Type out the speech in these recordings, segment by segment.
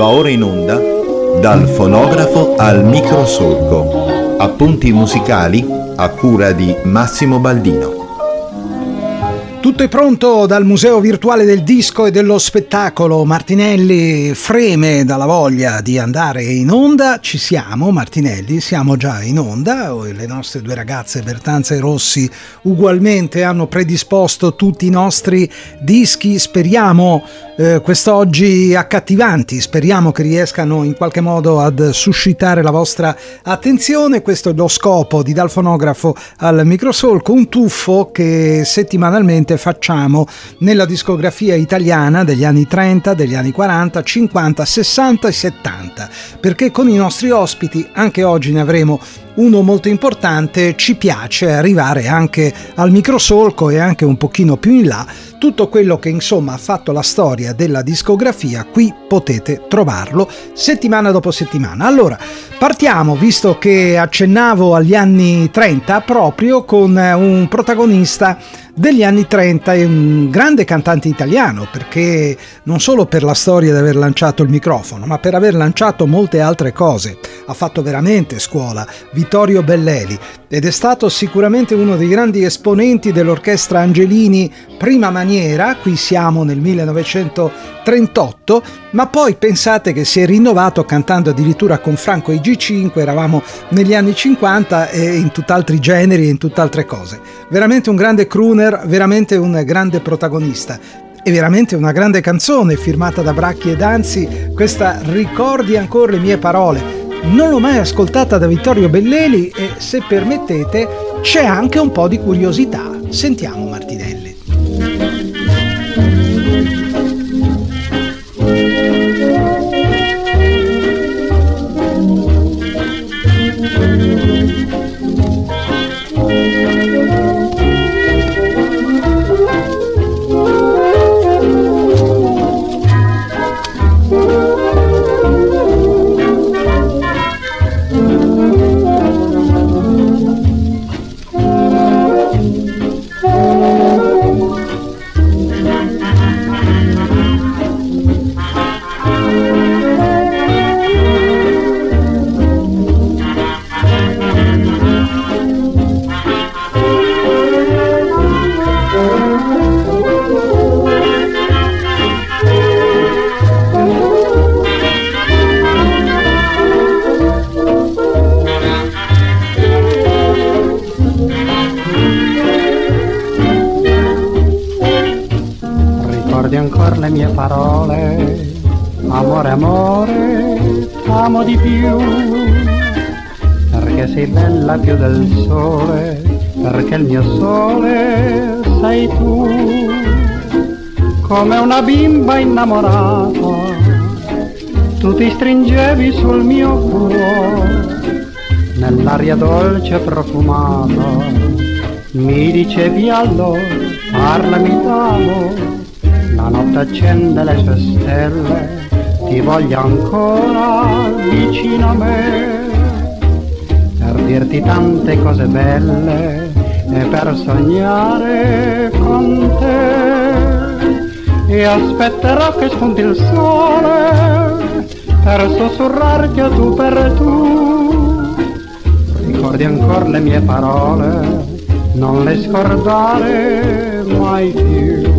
Va ora in onda Dal fonografo al microsolco. Appunti musicali a cura di Massimo Baldino. Tutto è pronto dal Museo Virtuale del Disco e dello Spettacolo. Martinelli freme dalla voglia di andare in onda. Ci siamo, Martinelli, siamo già in onda. Le nostre due ragazze, Bertanza e Rossi, ugualmente hanno predisposto tutti i nostri dischi. Speriamo quest'oggi accattivanti, speriamo che riescano in qualche modo ad suscitare la vostra attenzione. Questo è lo scopo di Dal fonografo al microsolco, un tuffo che settimanalmente facciamo nella discografia italiana degli anni 30, degli anni 40, 50, 60 e 70, perché con i nostri ospiti, anche oggi ne avremo uno molto importante, ci piace arrivare anche al microsolco e anche un pochino più in là. Tutto quello che insomma ha fatto la storia della discografia, qui potete trovarlo settimana dopo settimana. Allora, partiamo, visto che accennavo agli anni 30, proprio con un protagonista degli anni 30 e un grande cantante italiano, perché non solo per la storia di aver lanciato il microfono, ma per aver lanciato molte altre cose. Ha fatto veramente scuola, Vittorio Belleli, ed è stato sicuramente uno dei grandi esponenti dell'orchestra Angelini prima maniera. Qui siamo nel 1938, ma poi pensate che si è rinnovato cantando addirittura con Franco e G5, eravamo negli anni 50, e in tutt'altri generi e in tutt'altre cose. Veramente un grande crooner, veramente un grande protagonista. E veramente una grande canzone firmata da Bracchi e Danzi, questa Ricordi ancora le mie parole. Non l'ho mai ascoltata da Vittorio Belleli e, se permettete, c'è anche un po' di curiosità. Sentiamo Martinelli. Ancora le mie parole, amore, amore, amo di più, perché sei bella più del sole, perché il mio sole sei tu, come una bimba innamorata, tu ti stringevi sul mio cuore, nell'aria dolce e profumata, mi dicevi allora, parlami d'amore. La notte accende le sue stelle, ti voglio ancora vicino a me, per dirti tante cose belle e per sognare con te. E aspetterò che spunti il sole per sussurrarti a tu per tu. Ricordi ancora le mie parole, non le scordare mai più.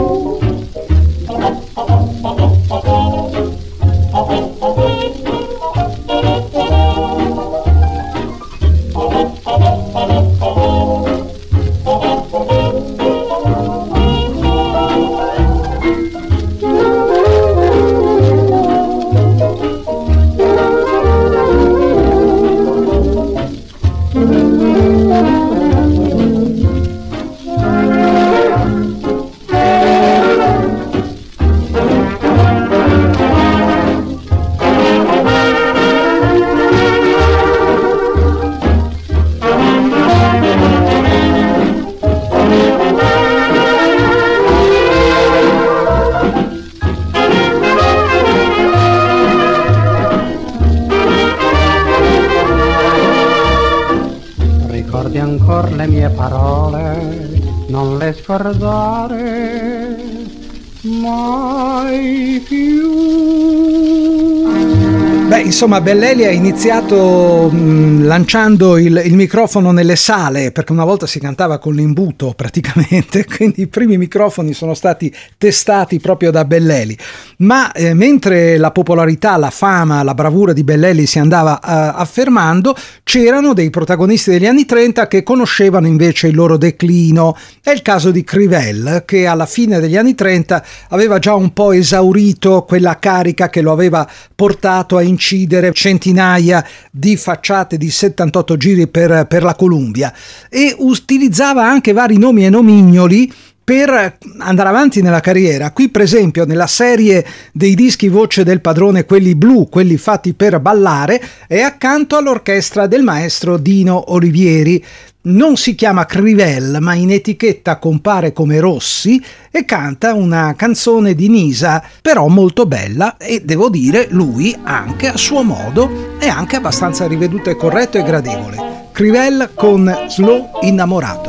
ancor le mie parole, non le scordare mai più. Beh, insomma, Belleli ha iniziato lanciando il microfono nelle sale, perché una volta si cantava con l'imbuto praticamente, quindi i primi microfoni sono stati testati proprio da Belleli. Ma mentre la popolarità, la fama, la bravura di Belleli si andava affermando, c'erano dei protagonisti degli anni 30 che conoscevano invece il loro declino. È il caso di Crivel, che alla fine degli anni 30 aveva già un po' esaurito quella carica che lo aveva portato a incidere centinaia di facciate di 78 giri per la Columbia, e utilizzava anche vari nomi e nomignoli per andare avanti nella carriera. Qui per esempio nella serie dei dischi voce del padrone, quelli blu, quelli fatti per ballare, è accanto all'orchestra del maestro Dino Olivieri. Non si chiama Crivel, ma in etichetta compare come Rossi e canta una canzone di Nisa, però molto bella, e devo dire lui anche a suo modo è anche abbastanza riveduto e corretto e gradevole. Crivel con Slow Innamorato.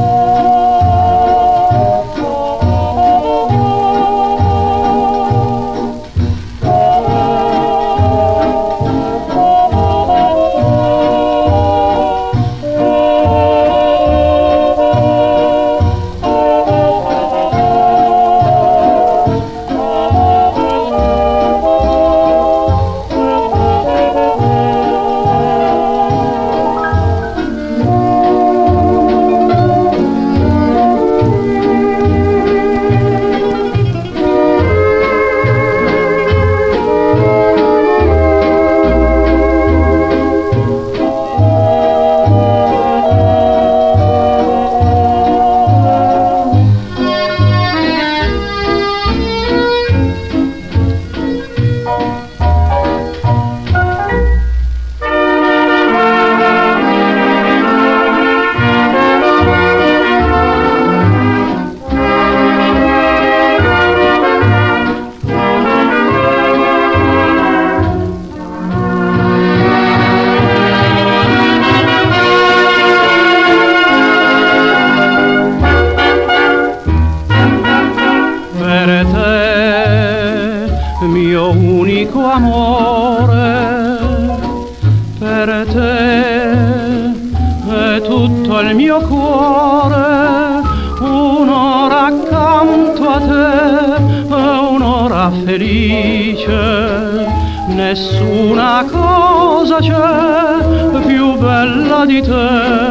Nessuna cosa c'è più bella di te.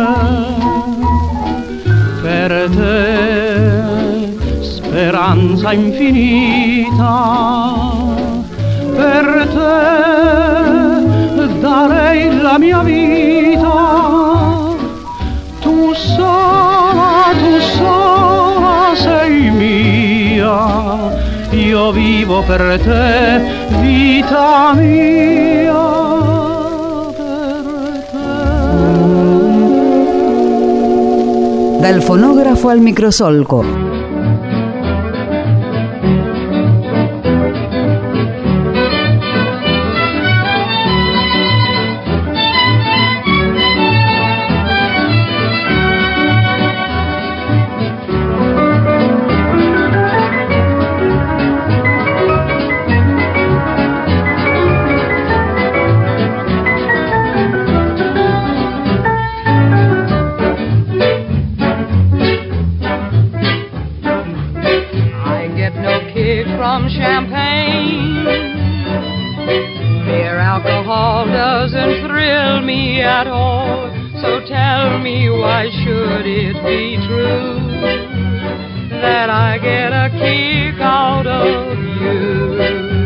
Per te speranza infinita, per te darei la mia vita. Tu sola sei mia, io vivo per te, vita mia, per te. Dal fonografo al microsolco. From champagne, mere alcohol doesn't thrill me at all. So tell me, why should it be true that I get a kick out of you?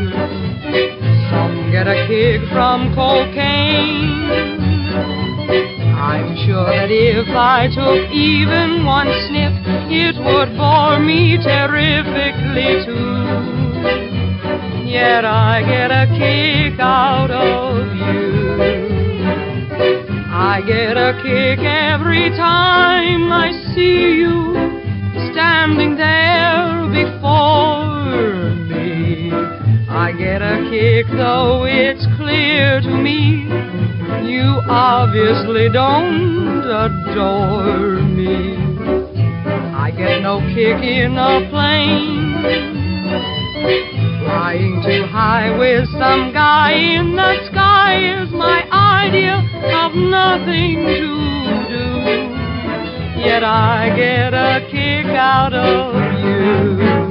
Some get a kick from cocaine. I'm sure that if I took even one sniff, it would bore me terrifically too. Yet I get a kick out of you. I get a kick every time I see you standing there before me. I get a kick, though it's clear to me you obviously don't adore me. I get no kick in a plane Flying too high with some guy in the sky is my idea of nothing to do. Yet I get a kick out of you.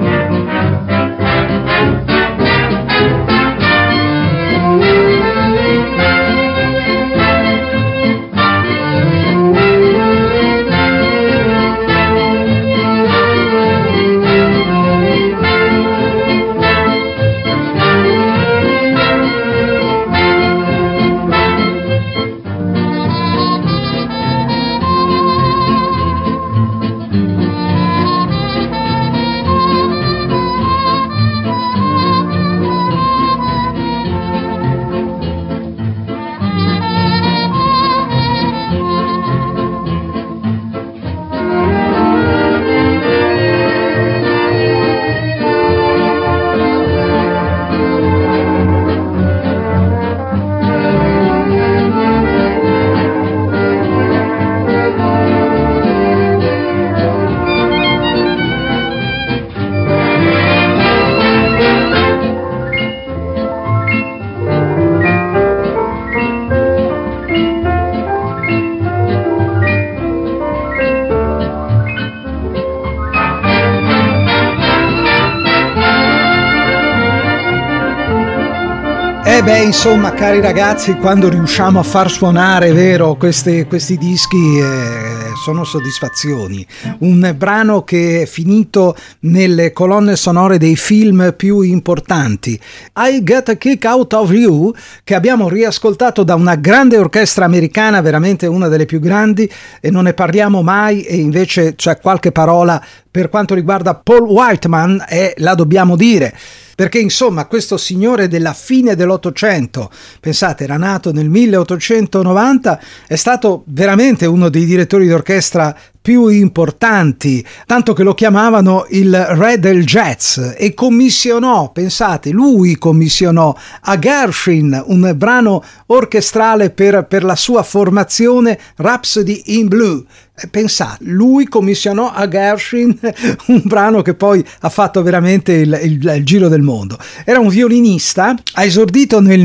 Insomma, cari ragazzi, quando riusciamo a far suonare, vero, questi dischi sono soddisfazioni. Un brano che è finito nelle colonne sonore dei film più importanti. I Get a Kick Out of You, che abbiamo riascoltato da una grande orchestra americana, veramente una delle più grandi, e non ne parliamo mai, e invece c'è qualche parola per quanto riguarda Paul Whiteman e la dobbiamo dire. Perché insomma questo signore della fine dell'Ottocento, pensate, era nato nel 1890, è stato veramente uno dei direttori d'orchestra più importanti, tanto che lo chiamavano il re del jazz, e commissionò, pensate, lui commissionò a Gershwin un brano orchestrale per la sua formazione Rhapsody in Blue. Pensate, lui commissionò a Gershwin un brano che poi ha fatto veramente il giro del mondo. Era un violinista, ha esordito nel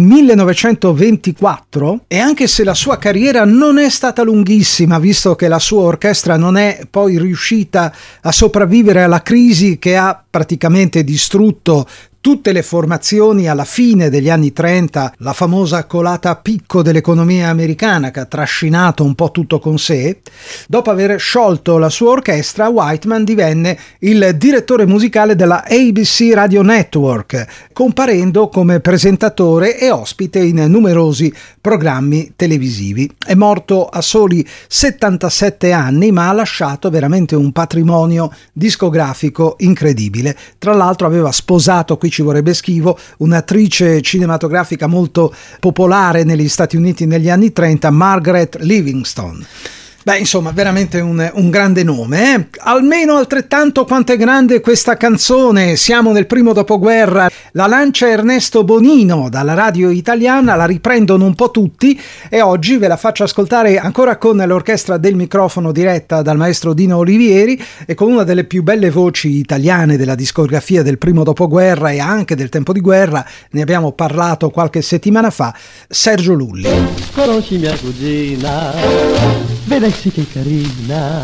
1924 e anche se la sua carriera non è stata lunghissima, visto che la sua orchestra non è poi riuscita a sopravvivere alla crisi che ha praticamente distrutto tutte le formazioni alla fine degli anni 30, la famosa colata a picco dell'economia americana che ha trascinato un po' tutto con sé. Dopo aver sciolto la sua orchestra, Whiteman divenne il direttore musicale della ABC Radio Network, comparendo come presentatore e ospite in numerosi programmi televisivi. È morto a soli 77 anni, ma ha lasciato veramente un patrimonio discografico incredibile. Tra l'altro aveva sposato, qui ci vorrebbe schivo, un'attrice cinematografica molto popolare negli Stati Uniti negli anni 30, Margaret Livingston. Beh, insomma, veramente un grande nome, eh? Almeno altrettanto quanto è grande questa canzone. Siamo nel primo dopoguerra, la lancia Ernesto Bonino dalla radio italiana, la riprendono un po' tutti e oggi ve la faccio ascoltare ancora con l'orchestra del microfono diretta dal maestro Dino Olivieri e con una delle più belle voci italiane della discografia del primo dopoguerra e anche del tempo di guerra. Ne abbiamo parlato qualche settimana fa, Sergio Lulli. Conosci mia cugina, vedessi che carina.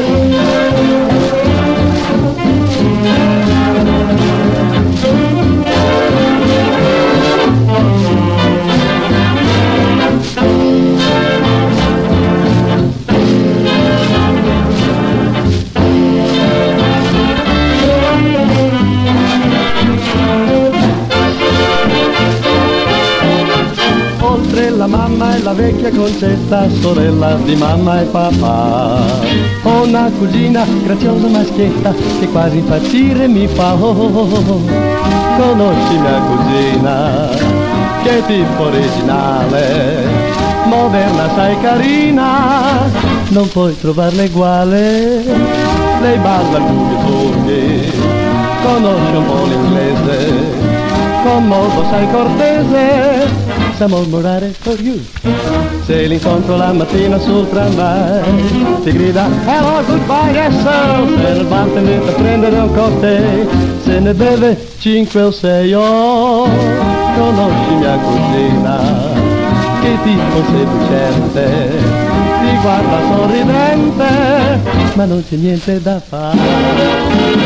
La mamma è la vecchia concetta, sorella di mamma e papà. Ho una cugina graziosa maschietta che quasi impazzire mi fa. Conosci mia cugina, che tipo originale, moderna, sai carina, non puoi trovarla uguale. Lei balla boogie, conosce un po' l'inglese, con modo sai cortese. comienza a mormorare for you. Se l'incontro la mattina sul tramvai ti grida hello goodbye yes sir, se nel bar ti mette a prendere un cocktail, se ne beve 5 o 6 oh, conosci mia cugina che tipo seducente ti guarda sorridente ma non c'è niente da fare.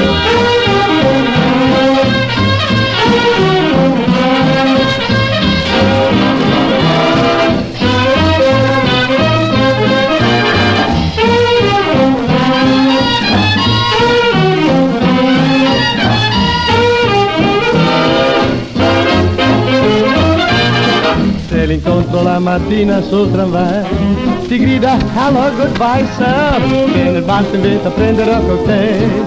Se l'incontro la mattina sul tramvai ti grida hello goodbye sir, che nel bar ti invita a prendere un cocktail,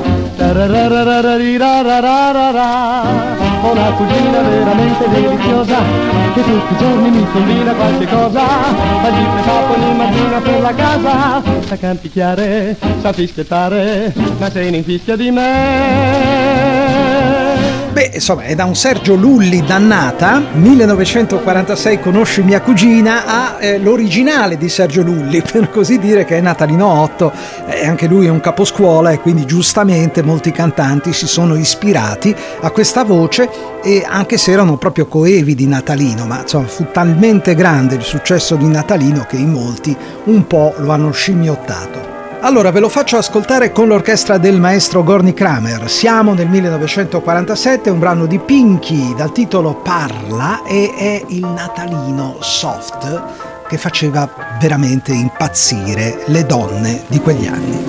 una cugina veramente deliziosa che tutti i giorni mi combina qualche cosa, fa gli preparo ogni mattina per la casa, sa canticchiare, sa fischiettare, ma se ne infischia di me. Beh, insomma, è da un Sergio Lulli dannata, 1946 Conosci mia cugina, a l'originale di Sergio Lulli, per così dire, che è Natalino 8, anche lui è un caposcuola e quindi giustamente molti cantanti si sono ispirati a questa voce, e anche se erano proprio coevi di Natalino, ma insomma fu talmente grande il successo di Natalino che in molti un po' lo hanno scimmiottato. Allora ve lo faccio ascoltare con l'orchestra del maestro Gorny Kramer. Siamo nel 1947, un brano di Pinky dal titolo Parla, e è il natalino soft che faceva veramente impazzire le donne di quegli anni.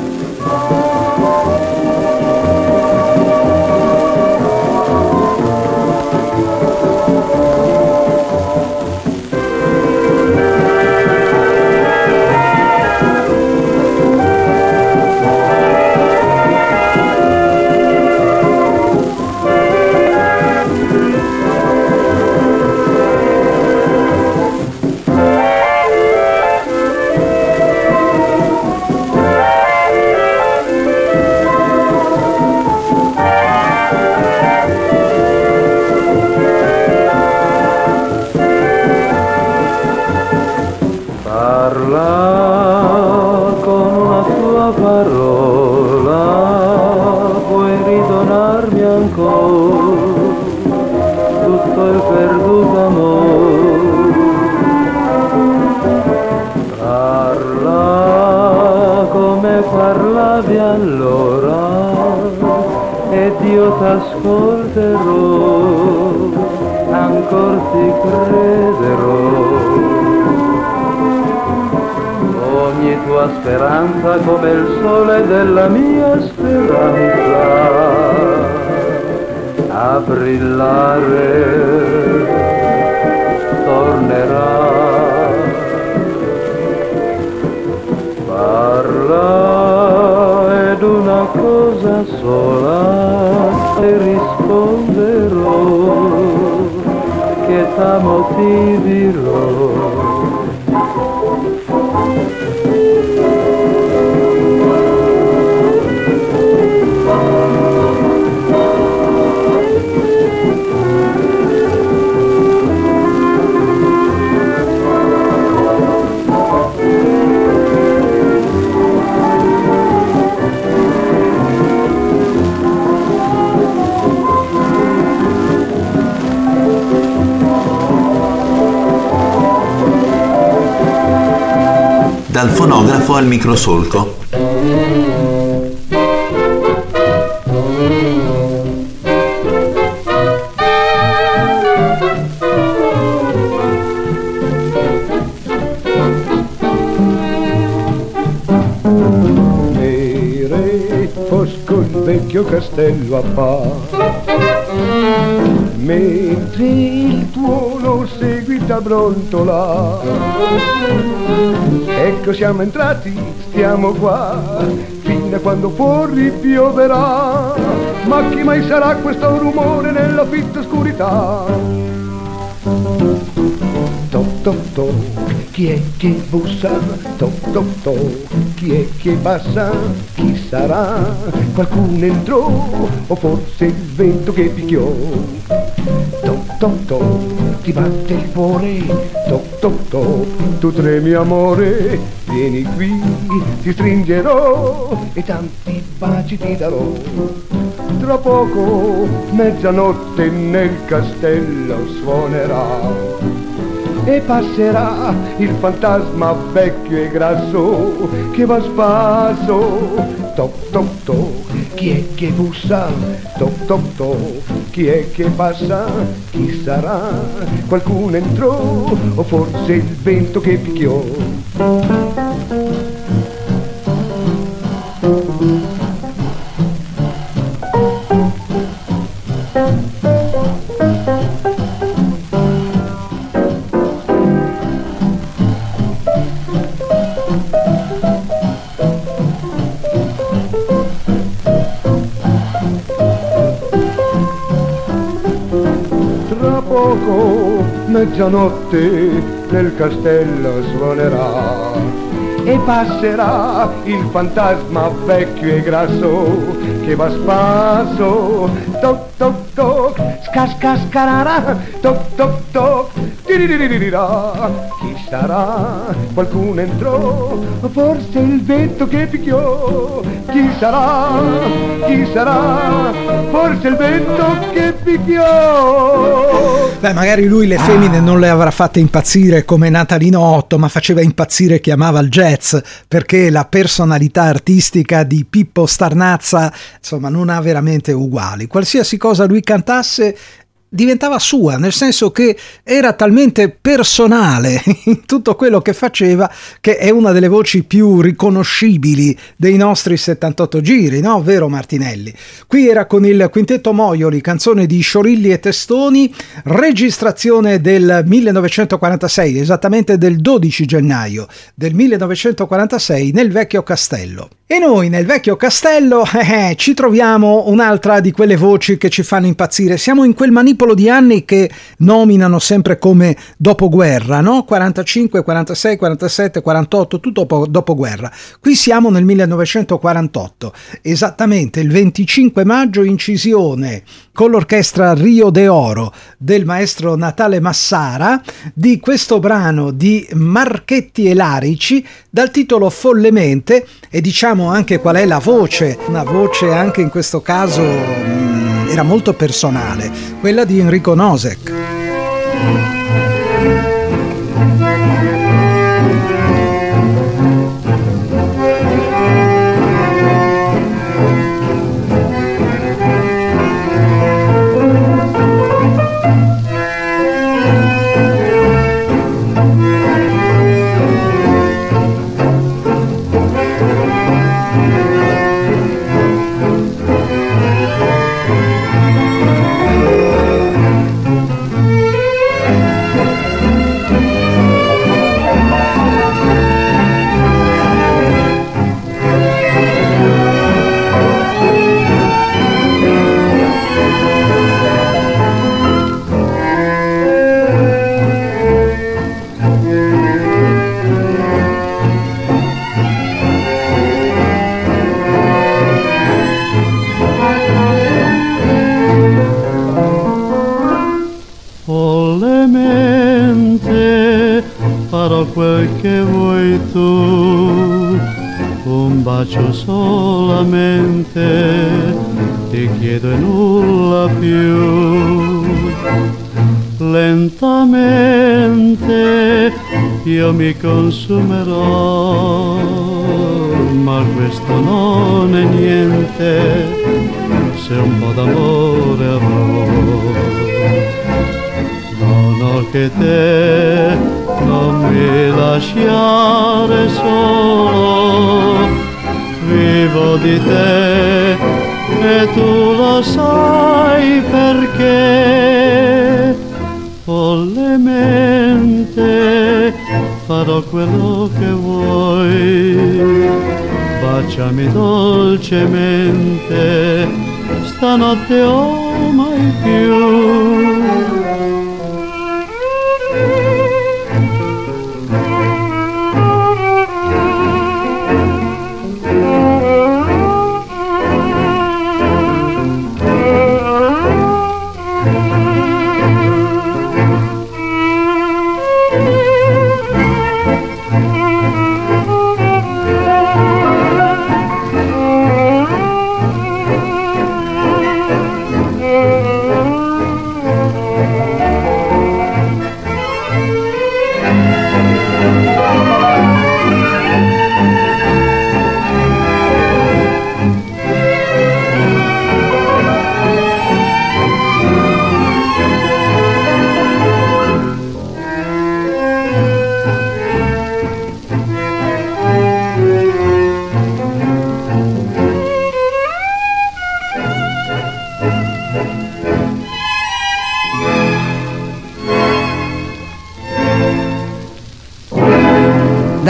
Speranza come il sole della mia speranza a brillare tornerà. Parla ed una cosa sola e risponderò che t'amo ti dirò. Dal fonografo al microsolco. Nere fosco il vecchio castello appare, mentre il tuono seguita brontolare. Ecco siamo entrati, stiamo qua, fino a quando fuori pioverà. Ma chi mai sarà questo rumore nella fitta oscurità? Toc toc toc, chi è che bussa? Toc toc toc, chi è che passa? Chi sarà? Qualcuno entrò o forse il vento che picchiò? Toc toc toc, ti batte il cuore, toc toc toc, tu tremi amore, vieni qui, ti stringerò e tanti baci ti darò. Tra poco mezzanotte nel castello suonerà e passerà il fantasma vecchio e grasso che va a spasso. Toc toc toc, chi è che bussa? Toc toc toc, chi è che passa? Chi sarà? Qualcuno entrò o forse il vento che picchiò? Mezzanotte nel castello suonerà e passerà il fantasma vecchio e grasso che va a spasso. Toc toc toc, scascarara, toc toc toc, tiriririra. Chi sarà? Qualcuno entrò, forse il vento che picchiò. Chi sarà? Chi sarà? Forse il vento che picchiò. Beh, magari lui le femmine non le avrà fatte impazzire come Natalino Otto, ma faceva impazzire chi amava il jazz, perché la personalità artistica di Pippo Starnazza, insomma, non ha veramente uguali. Qualsiasi cosa lui cantasse diventava sua, nel senso che era talmente personale in tutto quello che faceva che è una delle voci più riconoscibili dei nostri 78 giri, no? Vero Martinelli? Qui era con il Quintetto Moioli, canzone di Sciorilli e Testoni, registrazione del 1946, esattamente del 12 gennaio del 1946 nel Vecchio Castello. E noi nel Vecchio Castello ci troviamo un'altra di quelle voci che ci fanno impazzire. Siamo in quel manipolo di anni che nominano sempre come dopoguerra, no? 45, 46, 47, 48, tutto dopoguerra. Qui siamo nel 1948, esattamente il 25 maggio, incisione con l'orchestra Rio de Oro del maestro Natale Massara di questo brano di Marchetti e Larici dal titolo Follemente, e diciamo anche qual è la voce, una voce anche in questo caso era molto personale, quella di Enrico Nosek. Quel che vuoi tu, un bacio solamente, ti chiedo e nulla più. Lentamente io mi consumerò, ma questo non è niente, se un po' d'amore avrò. No, che te non mi lasciare solo, vivo di te e tu lo sai perché. Follemente farò quello che vuoi, baciami dolcemente, stanotte o mai più.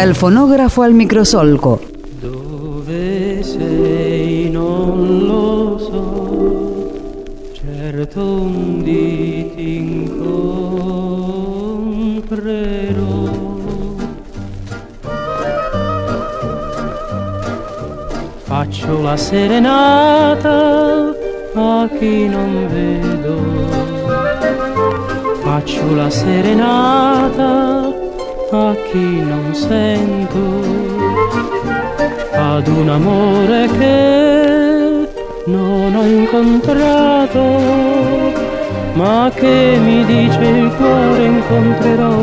Dal fonografo al microsolco. Dove sei non lo so, certo un dì ti incontrerò. Faccio la serenata a chi non vedo, faccio la serenata a chi non sento, ad un amore che non ho incontrato, ma che mi dice il cuore incontrerò.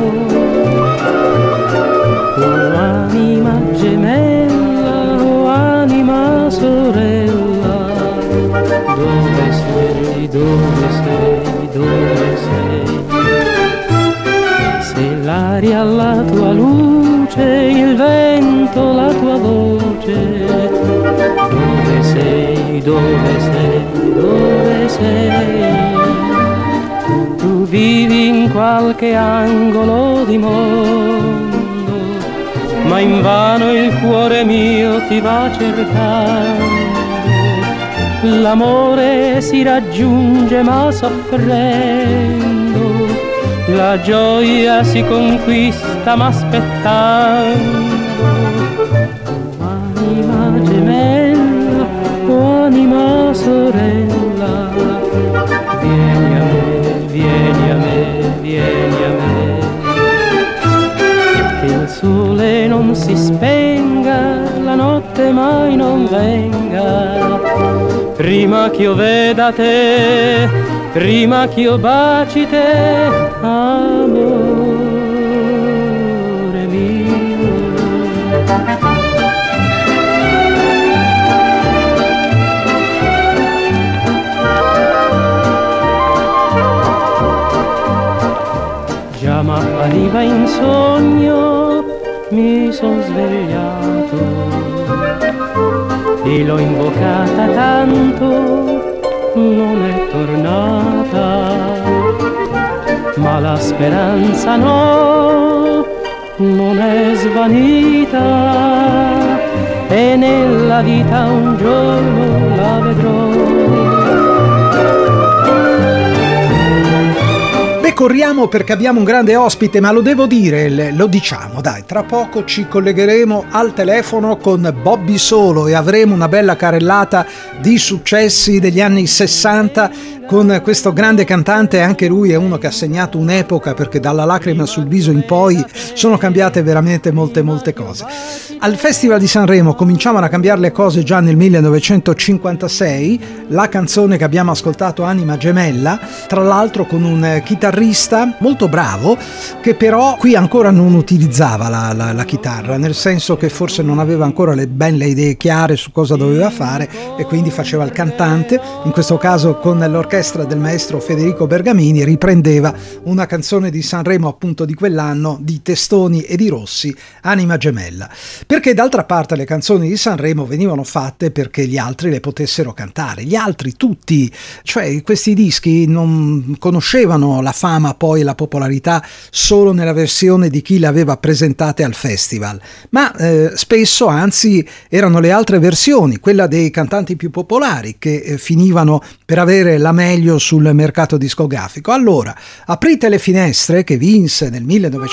Oh anima gemella, oh anima sorella, dove sei, dove sei, dove sei? Se l'aria la tua luce, il vento la tua voce, dove sei, dove sei, dove sei? Tu vivi in qualche angolo di mondo, ma invano il cuore mio ti va cercando. L'amore si raggiunge ma soffrendo, la gioia si conquista ma aspettando. Oh anima gemella, oh anima sorella, vieni a me, vieni a me, vieni a me. Che il sole non si spenga, la notte mai non venga, prima che io veda te, prima che io baci te, amore mio. Già m'appariva in sogno, mi son svegliato e l'ho invocata tanto, non è tornata, ma la speranza no, non è svanita, e nella vita un giorno la vedrò. Corriamo perché abbiamo un grande ospite, ma lo devo dire, lo diciamo, dai, tra poco ci collegheremo al telefono con Bobby Solo e avremo una bella carrellata di successi degli anni 60 con questo grande cantante. Anche lui è uno che ha segnato un'epoca, perché dalla lacrima sul viso in poi sono cambiate veramente molte cose. Al Festival di Sanremo cominciavano a cambiare le cose già nel 1956, la canzone che abbiamo ascoltato, Anima Gemella, tra l'altro con un chitarrista molto bravo che però qui ancora non utilizzava la chitarra, nel senso che forse non aveva ancora le idee chiare su cosa doveva fare e quindi faceva il cantante. In questo caso con l'orchestra del maestro Federico Bergamini riprendeva una canzone di Sanremo appunto di quell'anno di Testoni e di Rossi, Anima Gemella, perché d'altra parte le canzoni di Sanremo venivano fatte perché gli altri le potessero cantare, gli altri tutti, cioè questi dischi non conoscevano la fama poi la popolarità solo nella versione di chi le aveva presentate al festival, ma spesso anzi erano le altre versioni, quella dei cantanti più popolari che finivano per avere la meglio sul mercato discografico. Allora, Aprite le finestre, che vinse nel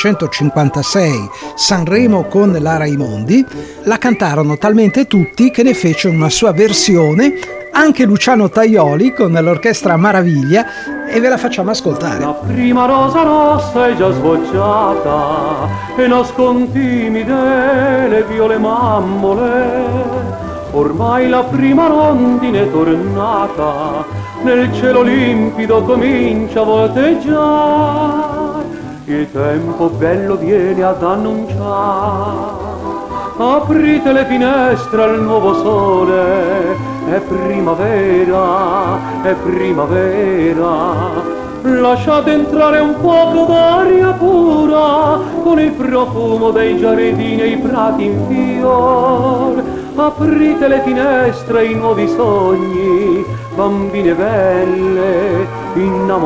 1956 Sanremo con la Raimondi, la cantarono talmente tutti che ne fece una sua versione anche Luciano Tajoli con l'orchestra Maraviglia, e ve la facciamo ascoltare. La prima rosa rossa è già sbocciata e nascon timide le viole mammole, ormai la prima rondine è tornata, nel cielo limpido comincia a volteggiare, il tempo bello viene ad annunciare. Aprite le finestre al nuovo sole, è primavera, è primavera. Lasciate entrare un poco d'aria pura, con il profumo dei giardini e i prati in fior. Aprite le finestre ai nuovi sogni, bambine belle,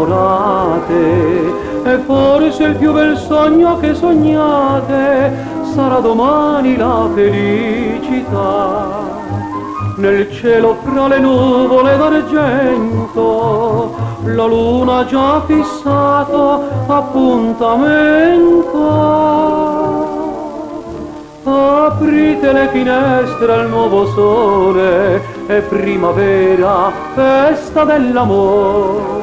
innamorate. E forse il più bel sogno che sognate sarà domani la felicità. Nel cielo fra le nuvole d'argento la luna ha già fissato appuntamento. Aprite le finestre al nuovo sole, è primavera, festa dell'amore.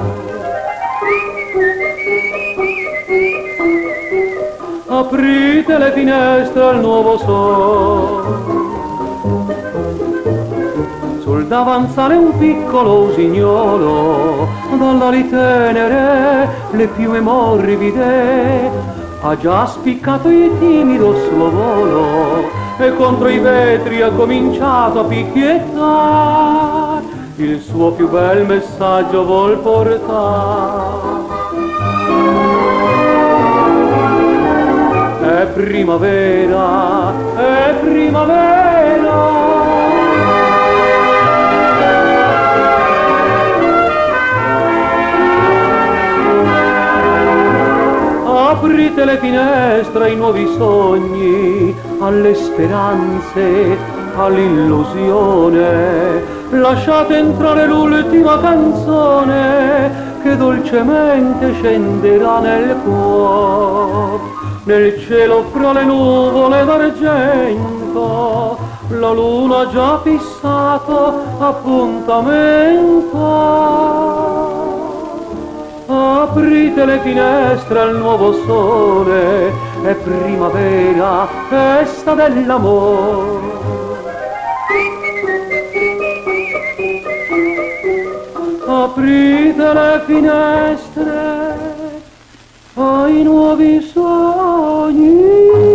Aprite le finestre al nuovo sole. Sul davanzale un piccolo usignolo, dall'ali tenere le piume morbide, ha già spiccato il timido suo volo e contro i vetri ha cominciato a picchiettare, il suo più bel messaggio vuol portare. È primavera, è primavera. Aprite le finestre ai nuovi sogni, alle speranze, all'illusione. Lasciate entrare l'ultima canzone che dolcemente scenderà nel cuore. Nel cielo fra le nuvole d'argento la luna ha già fissato appuntamento. Aprite le finestre al nuovo sole, è primavera, festa dell'amore. Aprite le finestre ai nuovi sogni.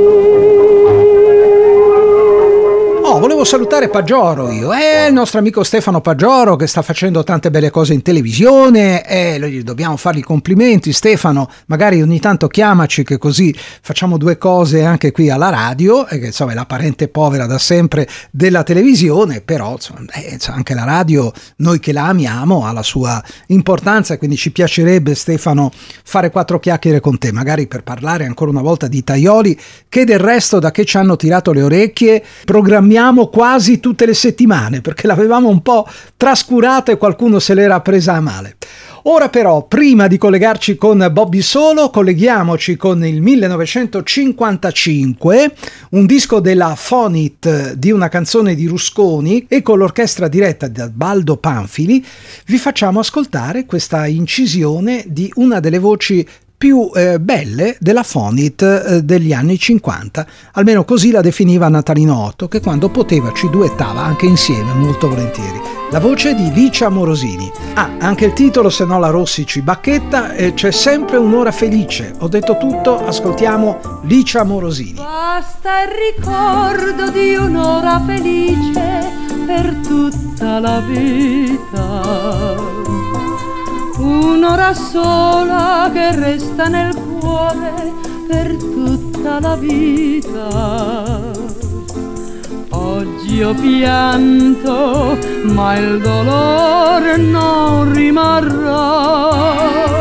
Volevo salutare Paggioro io, il nostro amico Stefano Paggioro che sta facendo tante belle cose in televisione e dobbiamo fargli complimenti. Stefano, magari ogni tanto chiamaci che così facciamo due cose anche qui alla radio, e che insomma è la parente povera da sempre della televisione, però insomma, anche la radio, noi che la amiamo, ha la sua importanza, quindi ci piacerebbe, Stefano, fare quattro chiacchiere con te, magari per parlare ancora una volta di Tajoli, che del resto, da che ci hanno tirato le orecchie, programmiamo quasi tutte le settimane perché l'avevamo un po' trascurato e qualcuno se l'era presa a male. Ora però, prima di collegarci con Bobby Solo, colleghiamoci con il 1955, un disco della Fonit di una canzone di Rusconi, e con l'orchestra diretta da Baldo Panfili vi facciamo ascoltare questa incisione di una delle voci più belle della Fonit degli anni 50, almeno così la definiva Natalino Otto, che quando poteva ci duettava anche insieme molto volentieri. La voce di Licia Morosini. Anche il titolo, se no la Rossi ci bacchetta, c'è sempre un'ora felice. Ho detto tutto, ascoltiamo Licia Morosini. Basta il ricordo di un'ora felice per tutta la vita. Un'ora sola che resta nel cuore per tutta la vita. Oggi ho pianto, ma il dolore non rimarrà.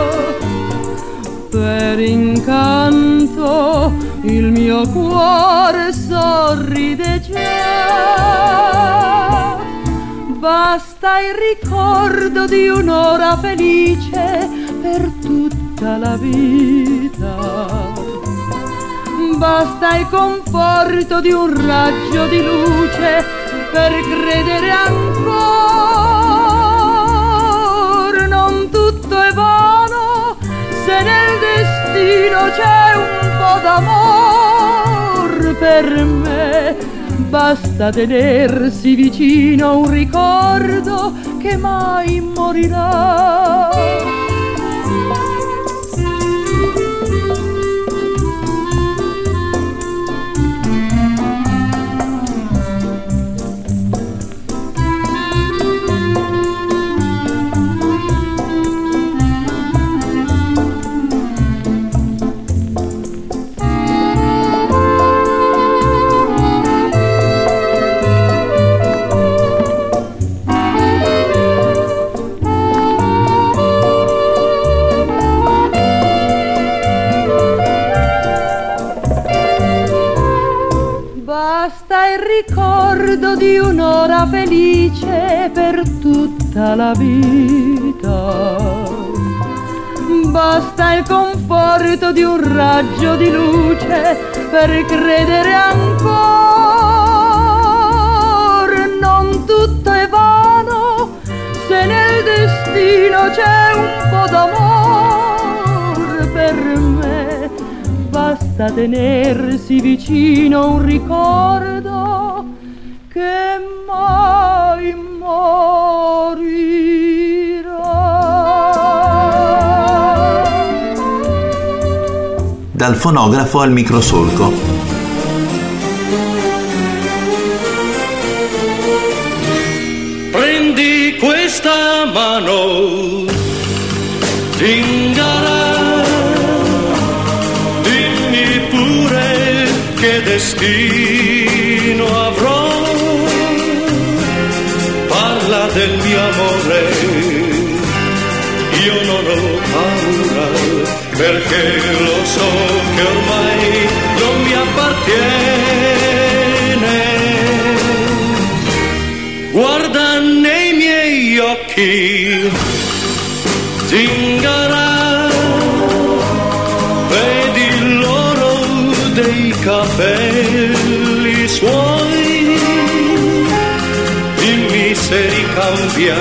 Per incanto il mio cuore sorride già. Basta il ricordo di un'ora felice per tutta la vita. Basta il conforto di un raggio di luce per credere ancora. Non tutto è vano se nel destino c'è un po' d'amor per me. Basta tenersi vicino un ricordo che mai morirà. di un'ora felice per tutta la vita. Basta il conforto di un raggio di luce per credere ancora. Non tutto è vano se nel destino c'è un po' d'amore per me. Basta tenersi vicino un ricordo che mai morirà. Dal fonografo al microsolco. Prendi questa mano, zingara, dimmi pure che destino avrò. Parla del mio amore, io non ho paura, perché lo so che ormai non mi appartiene. Guarda nei miei occhi, zingara, vedi l'oro dei capelli suoi, dimmi se ricambia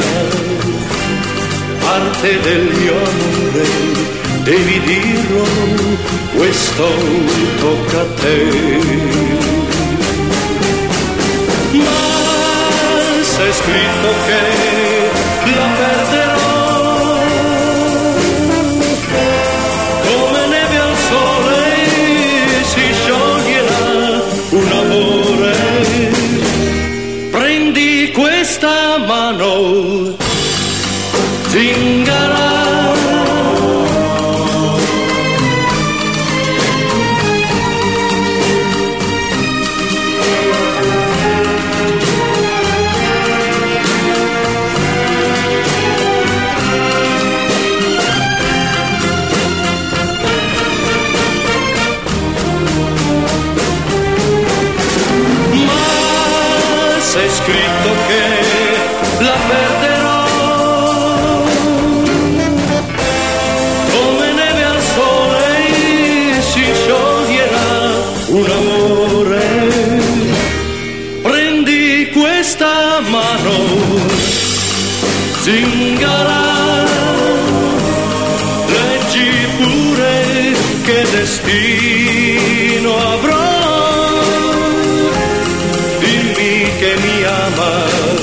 parte del mio amore, devi dirlo, questo tocca a te. Ma c'è scritto che la perderò, come neve al sole si scioglierà un amore. Prendi questa mano, zingara, c'è scritto che la perderò, come neve al sole si scioglierà un amore. Prendi questa mano, zingara, leggi pure che destino avrò. Che mi ama,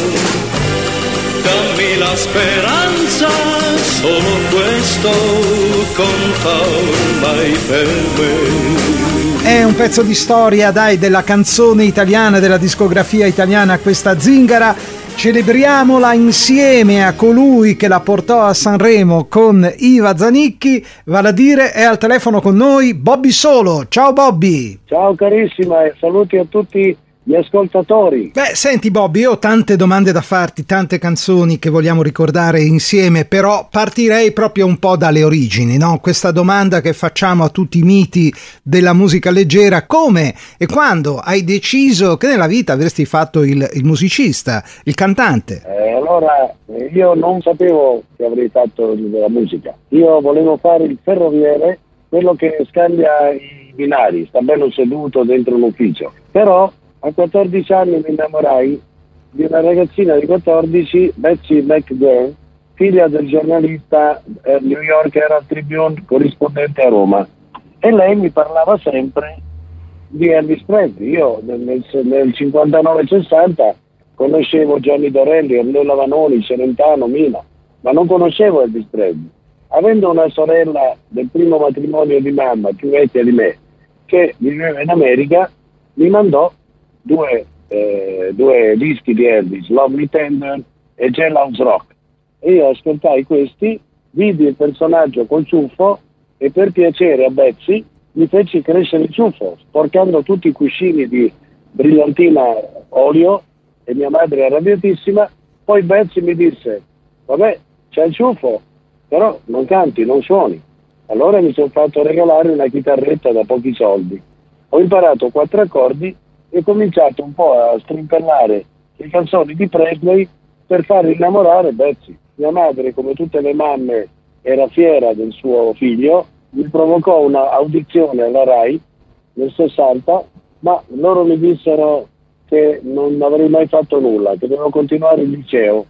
dammi la speranza, solo questo conta ormai per me. È un pezzo di storia, dai, della canzone italiana, della discografia italiana, questa zingara. Celebriamola insieme a colui che la portò a Sanremo con Iva Zanicchi, vale a dire è al telefono con noi Bobby Solo. Ciao Bobby! Ciao carissima e saluti a tutti gli ascoltatori. Beh, senti Bobby, io ho tante domande da farti, tante canzoni che vogliamo ricordare insieme, però partirei proprio un po' dalle origini, no? Questa domanda che facciamo a tutti i miti della musica leggera: come e quando hai deciso che nella vita avresti fatto il musicista, il cantante? Allora, io non sapevo che avrei fatto la musica. Io volevo fare il ferroviere, quello che scambia i binari, sta bello seduto dentro un ufficio. Però a 14 anni mi innamorai di una ragazzina di 14, Betsy McGurn, figlia del giornalista New York Herald Tribune, corrispondente a Roma. E lei mi parlava sempre di Elvis Presley. Io nel 59-60 conoscevo Johnny Dorelli, Ornella Vanoni, Celentano, Mina, ma non conoscevo Elvis Presley. Avendo una sorella del primo matrimonio di mamma, più vecchia di me, che viveva in America, mi mandò due dischi di Elvis, Love Me Tender e Jailhouse Rock. E io ascoltai questi, vidi il personaggio col ciuffo e per piacere a Betsy mi feci crescere il ciuffo, sporcando tutti i cuscini di brillantina olio, e mia madre era arrabbiatissima. Poi Betsy mi disse: vabbè, c'è il ciuffo, però non canti, non suoni. Allora mi sono fatto regalare una chitarretta da pochi soldi. Ho imparato 4 accordi e ho cominciato un po' a strimpellare le canzoni di Presley per far innamorare Betsy. Mia madre, come tutte le mamme, era fiera del suo figlio, mi provocò una audizione alla RAI nel 60, ma loro mi dissero che non avrei mai fatto nulla, che dovevo continuare il liceo.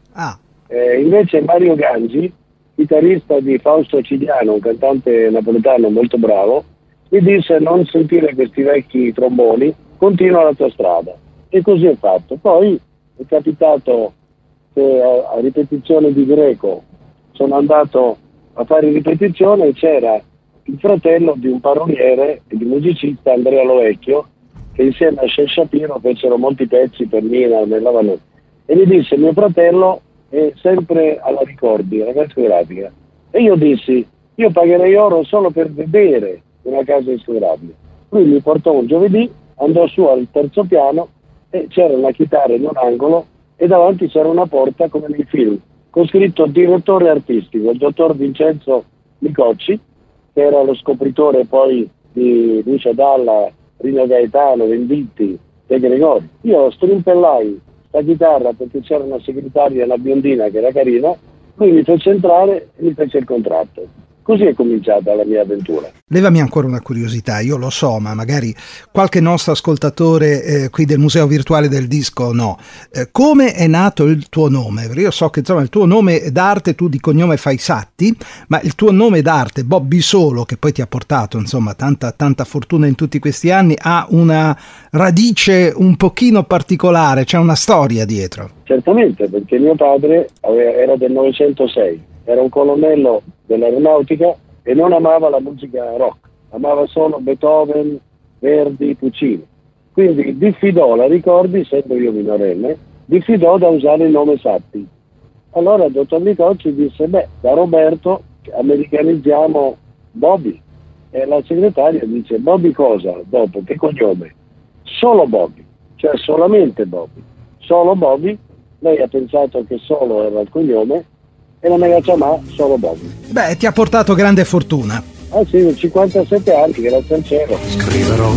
Invece Mario Gangi, chitarrista di Fausto Cigliano, un cantante napoletano molto bravo, mi disse: non sentire questi vecchi tromboni, continua la tua strada. E così ho fatto. Poi è capitato che a ripetizione di greco sono andato a fare ripetizione e c'era il fratello di un paroliere e di musicista, Andrea Lovecchio, che insieme a Shel Shapiro fecero molti pezzi per Nina nella Vanessa. E mi disse: mio fratello è sempre alla Ricordi, alla casa discografica. E io dissi: io pagherei oro solo per vedere una casa discografica. Lui mi portò un giovedì, andò su al terzo piano e c'era una chitarra in un angolo e davanti c'era una porta come nei film, con scritto direttore artistico, il dottor Vincenzo Micocci, che era lo scopritore poi di Lucia Dalla, Rino Gaetano, Venditti e Gregori. Io strimpellai la chitarra perché c'era una segretaria, una biondina che era carina, lui mi fece entrare e mi fece il contratto. Così è cominciata la mia avventura. Levami ancora una curiosità, io lo so, ma magari qualche nostro ascoltatore qui del Museo Virtuale del Disco no. Come è nato il tuo nome? Perché io so che insomma il tuo nome d'arte, tu di cognome fai Satti, ma il tuo nome d'arte, Bobby Solo, che poi ti ha portato insomma tanta fortuna in tutti questi anni, ha una radice un pochino particolare, c'è una storia dietro. Certamente, perché mio padre era del 906, era un colonnello dell'aeronautica e non amava la musica rock, amava solo Beethoven, Verdi, Puccini. Quindi diffidò, la ricordi, essendo io minorenne, diffidò da usare il nome Satti. Allora il dottor Micocci disse: da Roberto americanizziamo Bobby. E la segretaria dice: Bobby cosa? Dopo, che cognome? Solo Bobby, cioè solamente Bobby. Solo Bobby. Lei ha pensato che solo era il cognome e la mega chiamà solo Bobby. Ti ha portato grande fortuna. Ah sì, 57 anni, grazie al cielo. Scriverò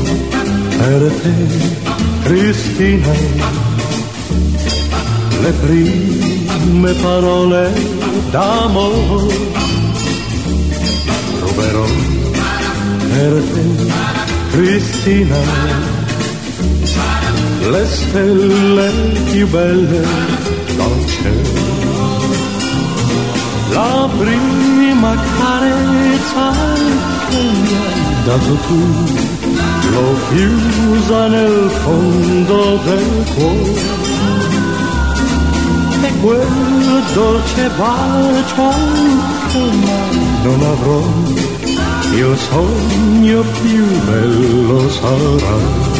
per te, Cristina, le prime parole d'amore. Troverò per te, Cristina, le stelle più belle dal cielo. La prima carezza che mi hai dato tu, l'ho chiusa nel fondo del cuore. E quel dolce bacio che mai non avrò, il sogno più bello sarà.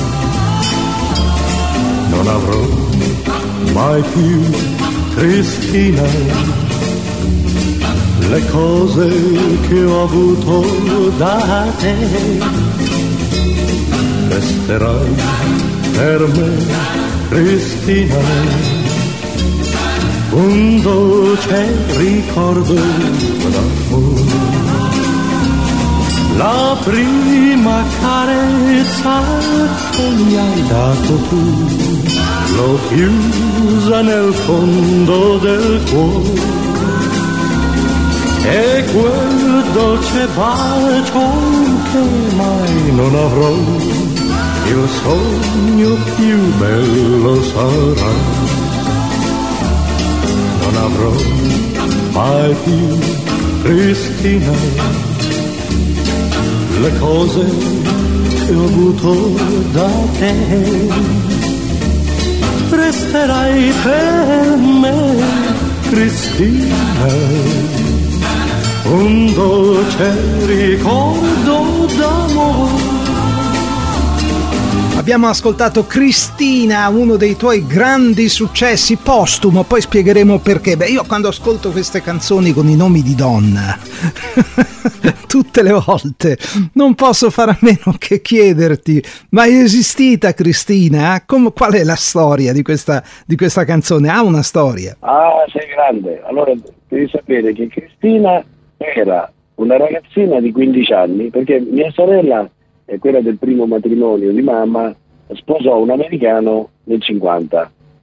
Non avrò mai più, Cristina, le cose che ho avuto da te. Resterai per me, Cristina, un dolce ricordo d'amore. La prima carezza che mi hai dato tu, l'ho chiusa nel fondo del cuore. E quel dolce bacio che mai non avrò, il sogno più bello sarà. Non avrò mai più, Cristina, le cose che ho avuto da te. Resterai per me, Cristina, un dolce ricordo d'amore. Abbiamo ascoltato Cristina, uno dei tuoi grandi successi postumo, poi spiegheremo perché. Io quando ascolto queste canzoni con i nomi di donna tutte le volte non posso fare a meno che chiederti: ma è esistita Cristina? Qual è la storia di questa canzone? Ha una storia? Ah, sei grande. Allora devi sapere che Cristina era una ragazzina di 15 anni, perché mia sorella è quella del primo matrimonio di mamma, sposò un americano nel 50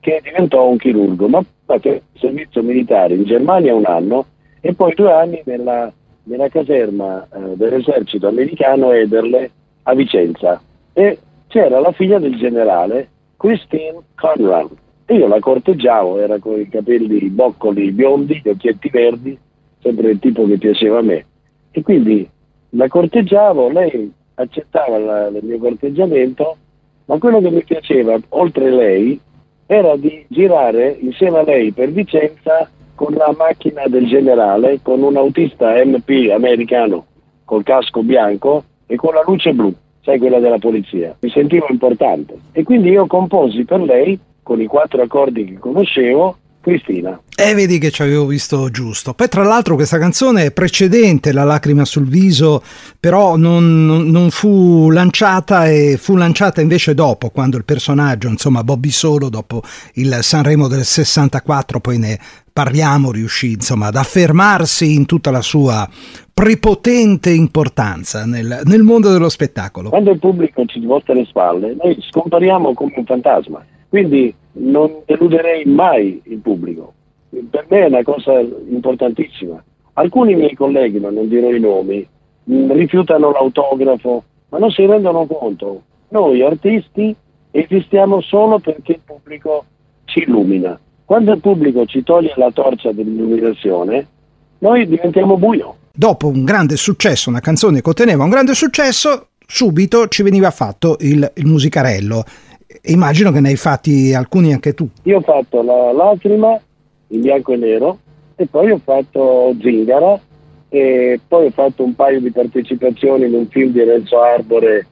che diventò un chirurgo, ma fatto servizio militare in Germania 1 anno e poi 2 anni nella caserma dell'esercito americano Ederle a Vicenza, e c'era la figlia del generale, Christine Conran, e io la corteggiavo, era con i capelli boccoli biondi, gli occhietti verdi, sempre il tipo che piaceva a me, e quindi la corteggiavo, lei accettava il mio corteggiamento, ma quello che mi piaceva, oltre lei, era di girare insieme a lei per Vicenza con la macchina del generale, con un autista MP americano col casco bianco e con la luce blu, sai, quella della polizia. Mi sentivo importante e quindi io composi per lei, con i 4 accordi che conoscevo, Cristina. E vedi che ci avevo visto giusto. Poi tra l'altro questa canzone è precedente, La lacrima sul viso, però non fu lanciata, e fu lanciata invece dopo, quando il personaggio, insomma Bobby Solo, dopo il Sanremo del 64, poi ne parliamo, riuscì insomma ad affermarsi in tutta la sua prepotente importanza nel mondo dello spettacolo. Quando il pubblico ci volta le spalle, noi scompariamo come un fantasma, quindi non deluderei mai il pubblico. Per me è una cosa importantissima. Alcuni miei colleghi, ma non dirò i nomi, rifiutano l'autografo, ma non si rendono conto. Noi artisti esistiamo solo perché il pubblico ci illumina. Quando il pubblico ci toglie la torcia dell'illuminazione, noi diventiamo buio. Dopo un grande successo, una canzone che otteneva un grande successo, subito ci veniva fatto il musicarello. Immagino che ne hai fatti alcuni anche tu. Io ho fatto La lacrima in bianco e nero, e poi ho fatto Zingara, e poi ho fatto un paio di partecipazioni in un film di Renzo Arbore,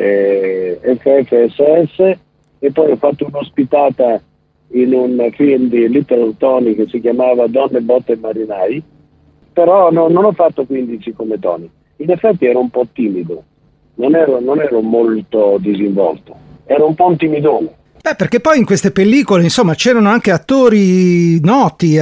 FFSS, e poi ho fatto un'ospitata in un film di Little Tony che si chiamava Donne, botte e marinai, però non ho fatto 15 come Tony. In effetti ero un po' timido, non ero molto disinvolto, ero un po' un timidone. Perché poi in queste pellicole, insomma, c'erano anche attori noti,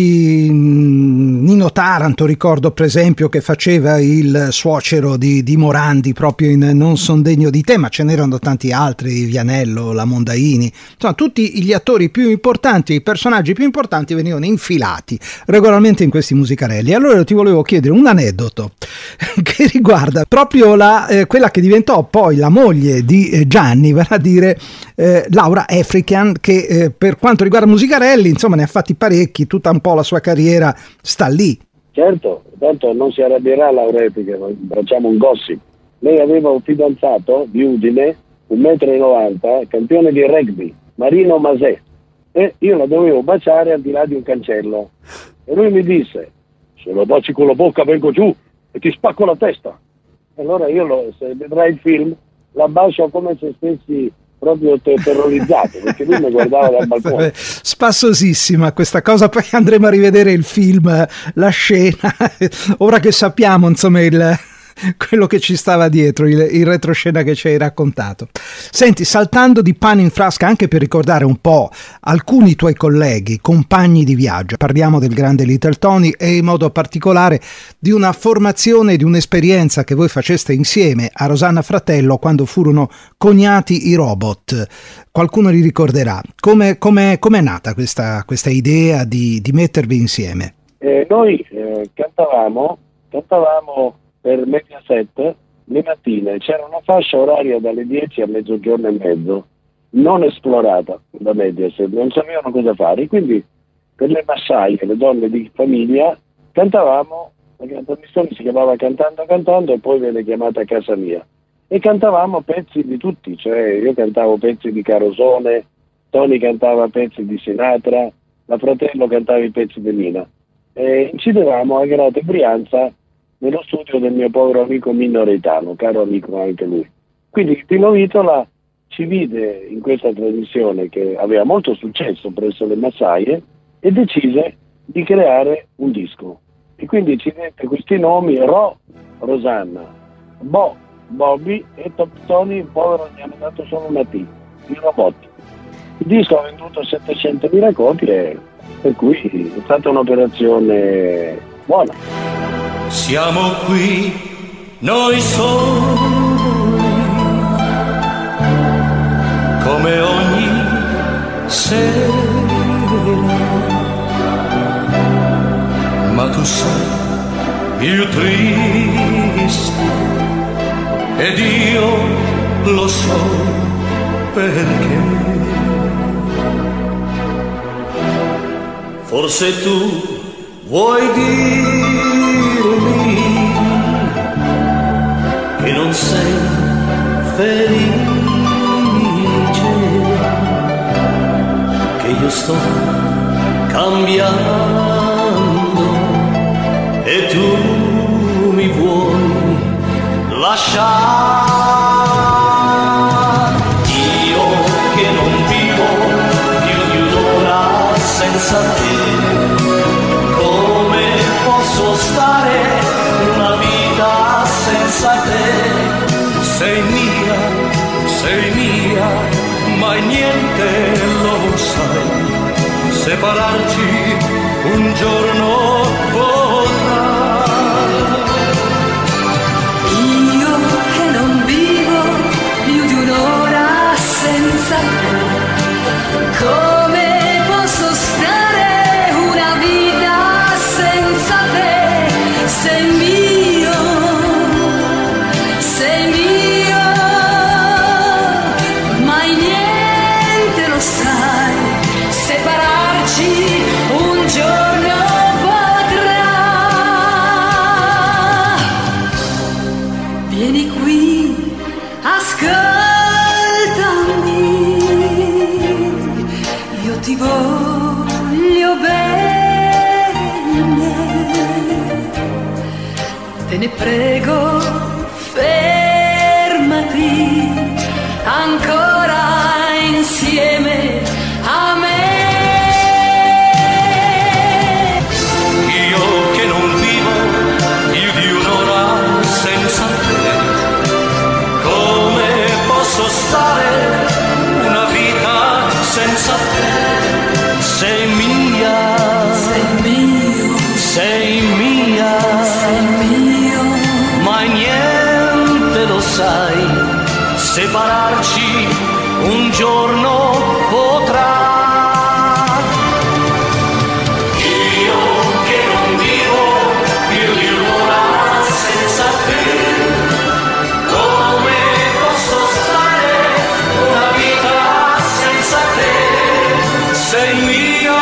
Nino Taranto, ricordo per esempio, che faceva il suocero di Morandi proprio in Non son degno di te, ma ce n'erano tanti altri, Vianello, la Mondaini, insomma tutti gli attori più importanti, i personaggi più importanti venivano infilati regolarmente in questi musicarelli. Allora ti volevo chiedere un aneddoto che riguarda proprio quella che diventò poi la moglie di Gianni, vale a dire Laura African, che per quanto riguarda musicarelli insomma ne ha fatti parecchi, tutta un po' la sua carriera sta lì. Certo, tanto non si arrabbierà Laura African, facciamo un gossip. Lei aveva un fidanzato di Udine, 1,90 m, campione di rugby, Marino Masè, e io la dovevo baciare al di là di un cancello, e lui mi disse: se lo baci con la bocca vengo giù e ti spacco la testa. E allora io, se vedrai il film, la bacio come se stessi proprio terrorizzato, perché lui mi guardava dal balcone. Spassosissima questa cosa, poi andremo a rivedere il film, la scena, ora che sappiamo insomma quello che ci stava dietro, il retroscena che ci hai raccontato. Senti, saltando di pane in frasca, anche per ricordare un po' alcuni tuoi colleghi, compagni di viaggio, parliamo del grande Little Tony e in modo particolare di una formazione, di un'esperienza che voi faceste insieme a Rosanna Fratello quando furono coniati i robot. Qualcuno li ricorderà. Com'è nata questa idea di mettervi insieme? Noi cantavamo per Mediaset le mattine, c'era una fascia oraria dalle 10 a mezzogiorno e mezzo, non esplorata da Mediaset, non sapevano cosa fare, quindi per le massaie, le donne di famiglia, cantavamo, la trasmissione si chiamava Cantando e poi venne chiamata Casa Mia, e cantavamo pezzi di tutti, cioè io cantavo pezzi di Carosone, Tony cantava pezzi di Sinatra, la Fratello cantava i pezzi di Nina, e incidevamo a Grate Brianza nello studio del mio povero amico Mino Reitano, caro amico anche lui. Quindi Pino Vitola ci vide in questa trasmissione che aveva molto successo presso le massaie e decise di creare un disco. E quindi ci dette questi nomi: Rosanna, Bobby e Top Tony, il povero gli hanno dato solo una T, i robot. Il disco ha venduto 700.000 copie, per cui è stata un'operazione buona. Siamo qui, noi soli, come ogni sera. ma tu sei più triste ed io lo so perché. Forse tu vuoi dirmi che non sei felice, che io sto cambiando e tu mi vuoi lasciare. Io che non vivo più di un'ora senza te, come posso stare una vita senza te? Sei mia, mai niente lo sai, separarci un giorno potrà. Io che non vivo più di un'ora senza te, come posso stare una vita senza te? Sei mio, mai niente lo sai, separarci un giorno potrà. Vieni qui, ascoltami, io ti voglio bene, te ne prego, fermati ancora insieme a me. Io che non vivo più di un'ora senza te, come posso stare una vita senza te? Sei mia, mai niente lo sai, separarci un giorno potrà. Io che non vivo più di un'ora senza te, come posso stare una vita senza te? Sei mia,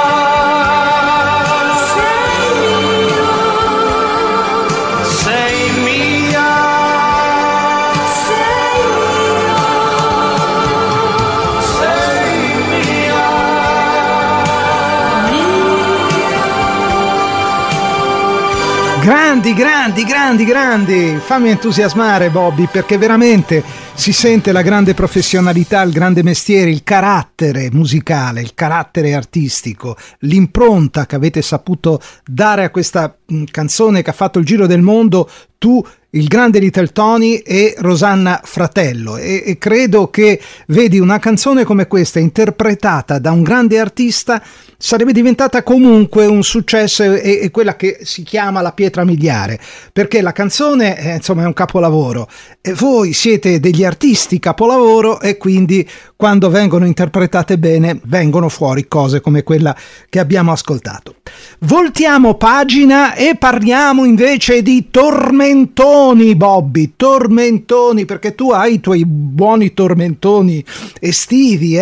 Grandi, fammi entusiasmare Bobby, perché veramente si sente la grande professionalità, il grande mestiere, il carattere musicale, il carattere artistico, l'impronta che avete saputo dare a questa canzone che ha fatto il giro del mondo, tu, il grande Little Tony e Rosanna Fratello, e credo che, vedi, una canzone come questa interpretata da un grande artista sarebbe diventata comunque un successo, e quella che si chiama la pietra miliare, perché la canzone insomma è un capolavoro e voi siete degli artisti capolavoro, e quindi quando vengono interpretate bene vengono fuori cose come quella che abbiamo ascoltato. Voltiamo pagina e parliamo invece di tormentoni, Bobby, tormentoni, perché tu hai i tuoi buoni tormentoni estivi,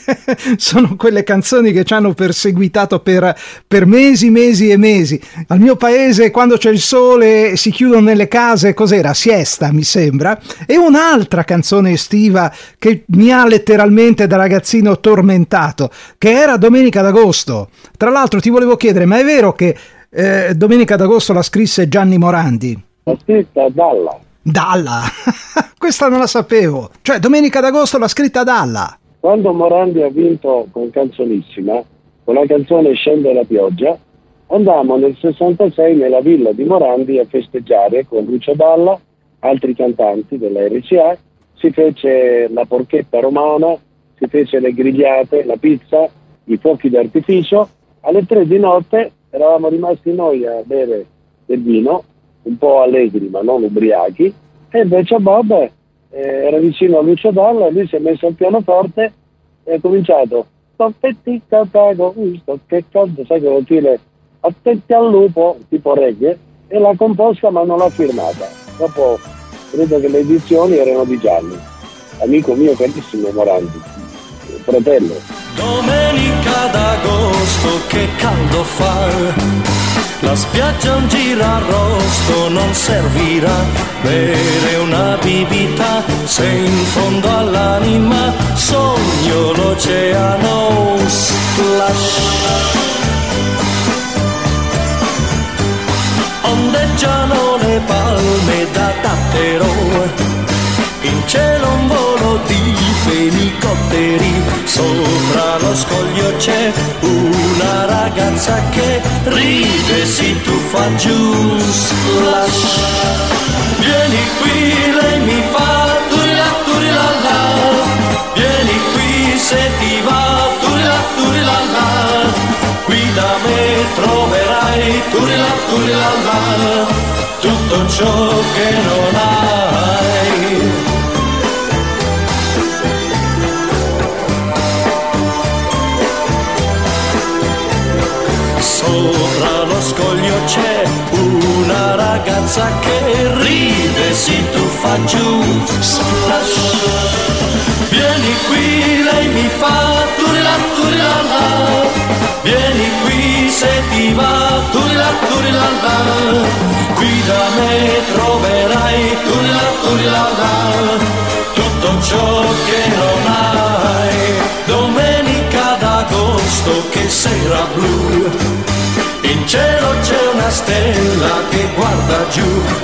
sono quelle canzoni che ci hanno perseguitato per mesi e mesi. Al mio paese, quando c'è il sole, si chiudono nelle case, cos'era? Siesta, mi sembra. E un'altra canzone estiva che mi ha letteralmente da ragazzino tormentato, che era Domenica d'Agosto. Tra l'altro ti volevo chiedere, ma è vero che Domenica d'Agosto la scrisse Gianni Morandi? La scritta Dalla? Questa non la sapevo. Cioè Domenica d'Agosto l'ha scritta Dalla. Quando Morandi ha vinto con Canzonissima, con la canzone Scende la pioggia, andammo nel 66 nella villa di Morandi a festeggiare con Lucio Dalla, altri cantanti della RCA, si fece la porchetta romana, si fece le grigliate, la pizza, i fuochi d'artificio. Alle 3 di notte eravamo rimasti noi a bere del vino, un po' allegri ma non ubriachi, e invece Bob era vicino a Lucio Dalla, lui si è messo al pianoforte e ha cominciato che caldo, sai che vuol dire Attenti al lupo, tipo reggae, e l'ha composta ma non l'ha firmata. Dopo credo che le edizioni erano di Gianni, amico mio carissimo Morandi, fratello. Domenica d'agosto che caldo fa, la spiaggia un girarrosto, non servirà bere una bibita se in fondo all'anima sogno l'oceano splash. Ondeggiano le palme da dattero, in cielo un volo di fenicotteri, sopra lo scoglio c'è una ragazza che ride, si tuffa giù, splash. Vieni qui, lei mi fa turilalla, vieni qui se ti va turilalla, qui da me troverai turilalla, tutto ciò che non hai. Sopra lo scoglio c'è una ragazza che ride, si tuffa giù, splash. Vieni qui, lei mi fa turilalla, vieni qui se ti va turilalla, qui da me troverai turilalla, tutto ciò che non hai. Domenica d'agosto, che sera blu, in cielo c'è una stella che guarda giù,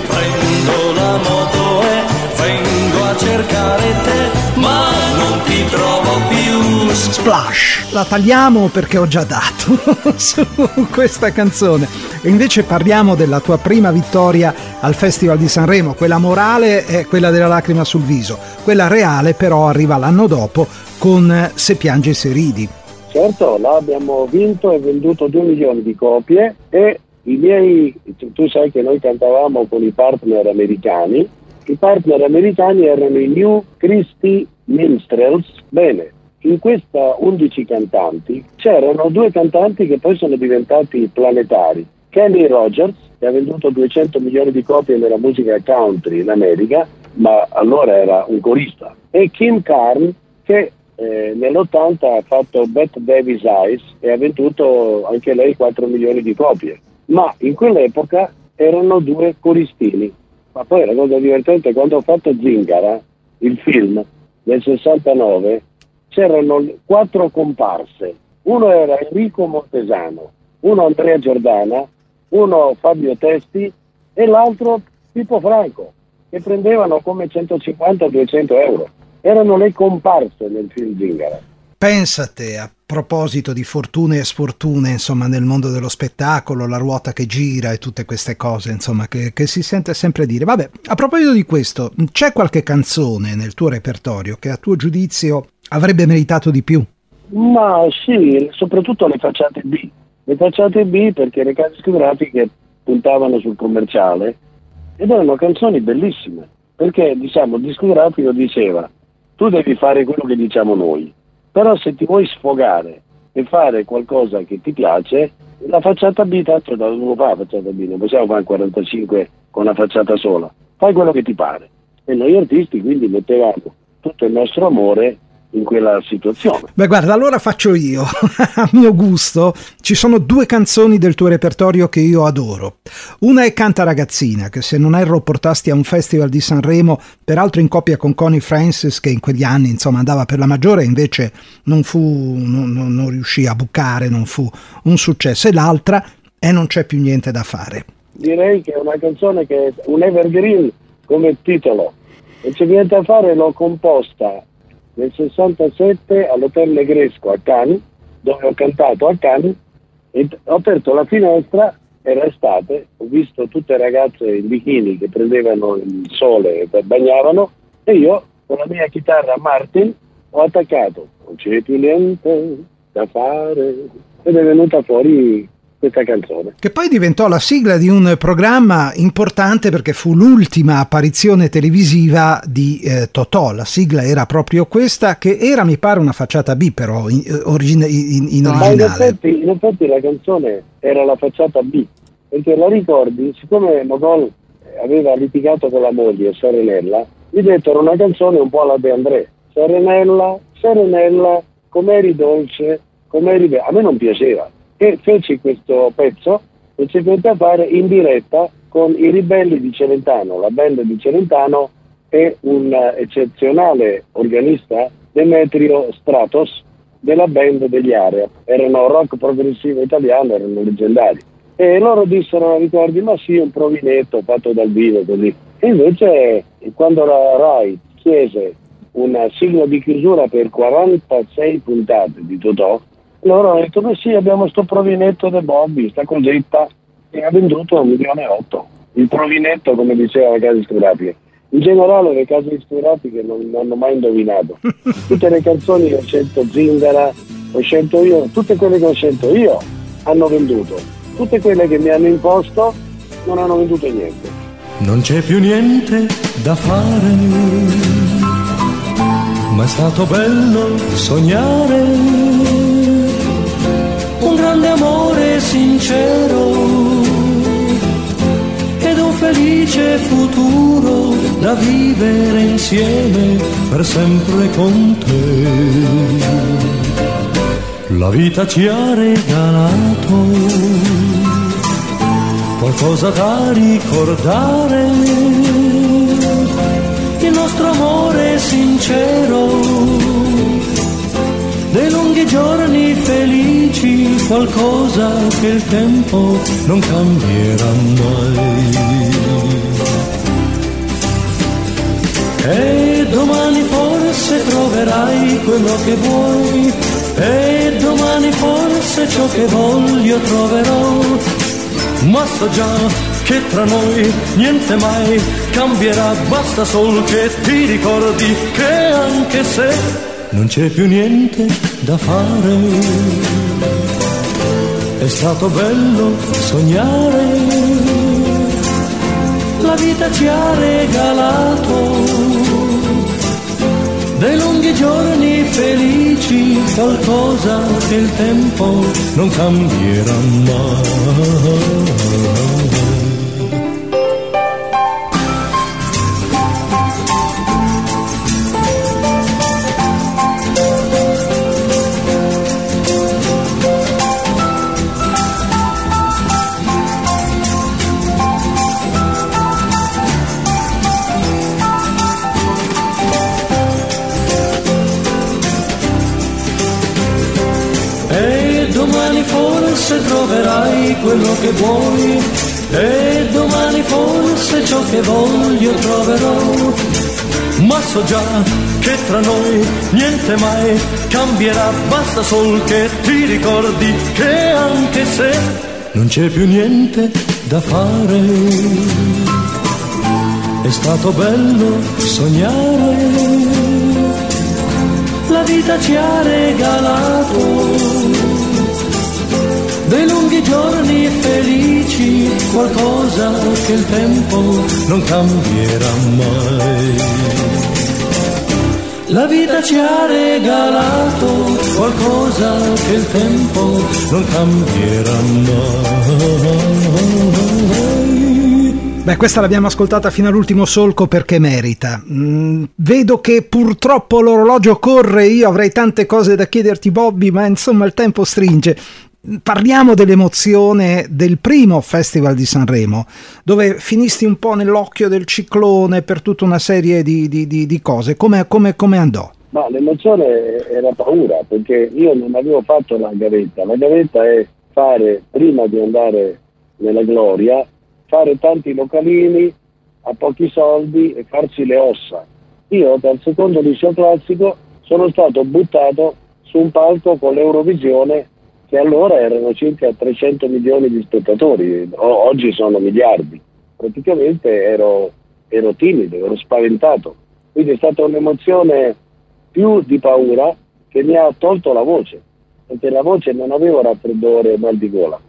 prendo la moto e vengo a cercare te, ma non ti trovo più. Splash, la tagliamo perché ho già dato su questa canzone. E invece parliamo della tua prima vittoria al Festival di Sanremo. Quella morale è quella della lacrima sul viso, quella reale però arriva l'anno dopo con Se piangi se ridi. Certo, là abbiamo vinto e venduto 2 milioni di copie e i miei, tu sai che noi cantavamo con i partner americani, i partner americani erano i New Christy Minstrels. Bene, in questa 11 cantanti c'erano 2 cantanti che poi sono diventati planetari. Kenny Rogers, che ha venduto 200 milioni di copie nella musica country in America, ma allora era un corista, e Kim Carnes, che nell'80 ha fatto Bette Davis Eyes e ha venduto anche lei 4 milioni di copie. Ma in quell'epoca erano 2 coristini. Ma poi la cosa divertente, quando ho fatto Zingara, il film nel 69, c'erano 4 comparse. Uno era Enrico Montesano, uno Andrea Giordana, uno Fabio Testi e l'altro Pippo Franco, che prendevano come 150-200 euro. Erano le comparse nel film Zingara. Pensate, a proposito di fortune e sfortune, insomma, nel mondo dello spettacolo, la ruota che gira e tutte queste cose, insomma, che si sente sempre dire. Vabbè, a proposito di questo, c'è qualche canzone nel tuo repertorio che a tuo giudizio avrebbe meritato di più? Ma sì, soprattutto le facciate B. Le facciate B perché le case discografiche puntavano sul commerciale ed erano canzoni bellissime. Perché, diciamo, il discografico diceva: tu devi fare quello che diciamo noi, però se ti vuoi sfogare e fare qualcosa che ti piace, la facciata B tanto non lo fa la facciata B, non possiamo fare 45 con una facciata sola, fai quello che ti pare. E noi artisti quindi mettevamo tutto il nostro amore in quella situazione. Beh, guarda, allora faccio io. A mio gusto ci sono 2 canzoni del tuo repertorio che io adoro. Una è Canta ragazzina, che se non erro portasti a un festival di Sanremo, peraltro in coppia con Connie Francis, che in quegli anni insomma andava per la maggiore, invece non riuscì a bucare, non fu un successo. E l'altra è Non c'è più niente da fare. Direi che è una canzone che è un evergreen come titolo. Non c'è niente da fare, l'ho composta nel 67 all'Hotel Negresco a Cannes, dove ho cantato a Cannes, e ho aperto la finestra, era estate, ho visto tutte ragazze in bikini che prendevano il sole e bagnavano, e io con la mia chitarra Martin ho attaccato Non c'è più niente da fare, ed è venuta fuori questa canzone. Che poi diventò la sigla di un programma importante perché fu l'ultima apparizione televisiva di Totò. La sigla era proprio questa, che era, mi pare, una facciata B, però in originale. Ma in effetti la canzone era la facciata B, perché la ricordi, siccome Mogol aveva litigato con la moglie Serenella, gli dettero una canzone un po' alla De André. Serenella, Serenella, com'eri dolce, com'eri a me non piaceva. E feci questo pezzo e ci fece fare in diretta con i Ribelli di Celentano, la band di Celentano, e un eccezionale organista, Demetrio Stratos, della band degli Area. Erano rock progressivo italiano, erano leggendari. E loro dissero, ricordi, ma sì, un provinetto fatto dal vivo così. E invece quando la Rai chiese una sigla di chiusura per 46 puntate di Totò, loro hanno detto, sì, abbiamo sto provinetto di Bobby, sta cosetta, e ha venduto 1,8 milioni. Il provinetto, come diceva la casa discografica. In generale le case discografiche non hanno mai indovinato. Tutte le canzoni che ho scelto Zingara, ho scelto io, tutte quelle che ho scelto io hanno venduto. Tutte quelle che mi hanno imposto non hanno venduto niente. Non c'è più niente da fare, ma è stato bello sognare un grande amore sincero ed un felice futuro da vivere insieme per sempre con te. La vita ci ha regalato qualcosa da ricordare, il nostro amore sincero, dei lunghi giorni felici, qualcosa che il tempo non cambierà mai. E domani forse troverai quello che vuoi, e domani forse ciò che voglio troverò, ma so già che tra noi niente mai cambierà, basta solo che ti ricordi che anche se non c'è più niente da fare, è stato bello sognare, la vita ci ha regalato dei lunghi giorni felici, qualcosa che il tempo non cambierà mai. Forse troverai quello che vuoi, e domani forse ciò che voglio troverò, ma so già che tra noi niente mai cambierà, basta solo che ti ricordi che anche se non c'è più niente da fare, è stato bello sognare, la vita ci ha regalato dei lunghi giorni felici, qualcosa che il tempo non cambierà mai. La vita ci ha regalato qualcosa che il tempo non cambierà mai. Beh, questa l'abbiamo ascoltata fino all'ultimo solco perché merita. Vedo che purtroppo l'orologio corre, io avrei tante cose da chiederti, Bobby, ma insomma il tempo stringe. Parliamo dell'emozione del primo Festival di Sanremo, dove finisti un po' nell'occhio del ciclone per tutta una serie di cose. Come andò? Ma l'emozione era paura, perché io non avevo fatto la gavetta. La gavetta è fare, prima di andare nella gloria, fare tanti localini a pochi soldi e farsi le ossa. Io dal secondo liceo classico sono stato buttato su un palco con l'Eurovisione, che allora erano circa 300 milioni di spettatori, oggi sono miliardi. Praticamente ero timido, ero spaventato, quindi è stata un'emozione più di paura che mi ha tolto la voce, perché la voce non avevo raffreddore e mal di gola,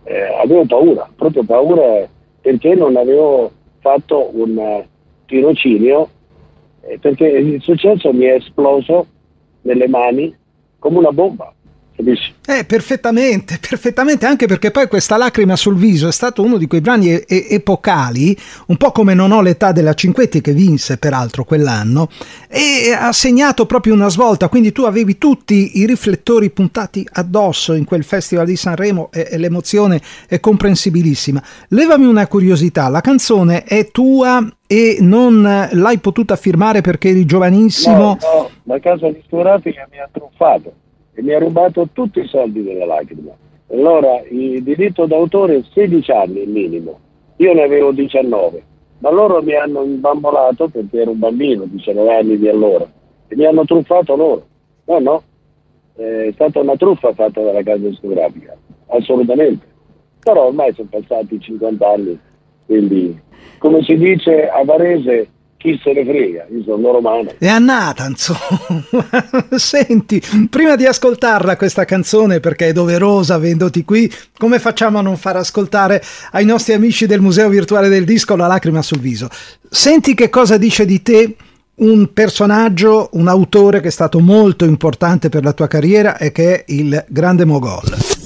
avevo paura, proprio paura, perché non avevo fatto un tirocinio, perché il successo mi è esploso nelle mani come una bomba. Perfettamente, anche perché poi questa lacrima sul viso è stato uno di quei brani epocali, un po' come Non ho l'età della Cinquetti, che vinse peraltro quell'anno, e ha segnato proprio una svolta. Quindi tu avevi tutti i riflettori puntati addosso in quel Festival di Sanremo e l'emozione è comprensibilissima. Levami una curiosità, la canzone è tua e non l'hai potuta firmare perché eri giovanissimo? No, la casa discografica mi ha truffato e mi ha rubato tutti i soldi della lacrima. Allora, il diritto d'autore 16 anni minimo, io ne avevo 19, ma loro mi hanno imbambolato perché ero un bambino, 19 anni di allora, e mi hanno truffato loro. No, è stata una truffa fatta dalla casa discografica, assolutamente. Però ormai sono passati 50 anni, quindi, come si dice a Varese, chi se ne frega, io sono romano. È annata, insomma. Senti, prima di ascoltarla questa canzone, perché è doverosa avendoti qui, come facciamo a non far ascoltare ai nostri amici del Museo Virtuale del Disco La lacrima sul viso? Senti che cosa dice di te un personaggio, un autore che è stato molto importante per la tua carriera e che è il grande Mogol.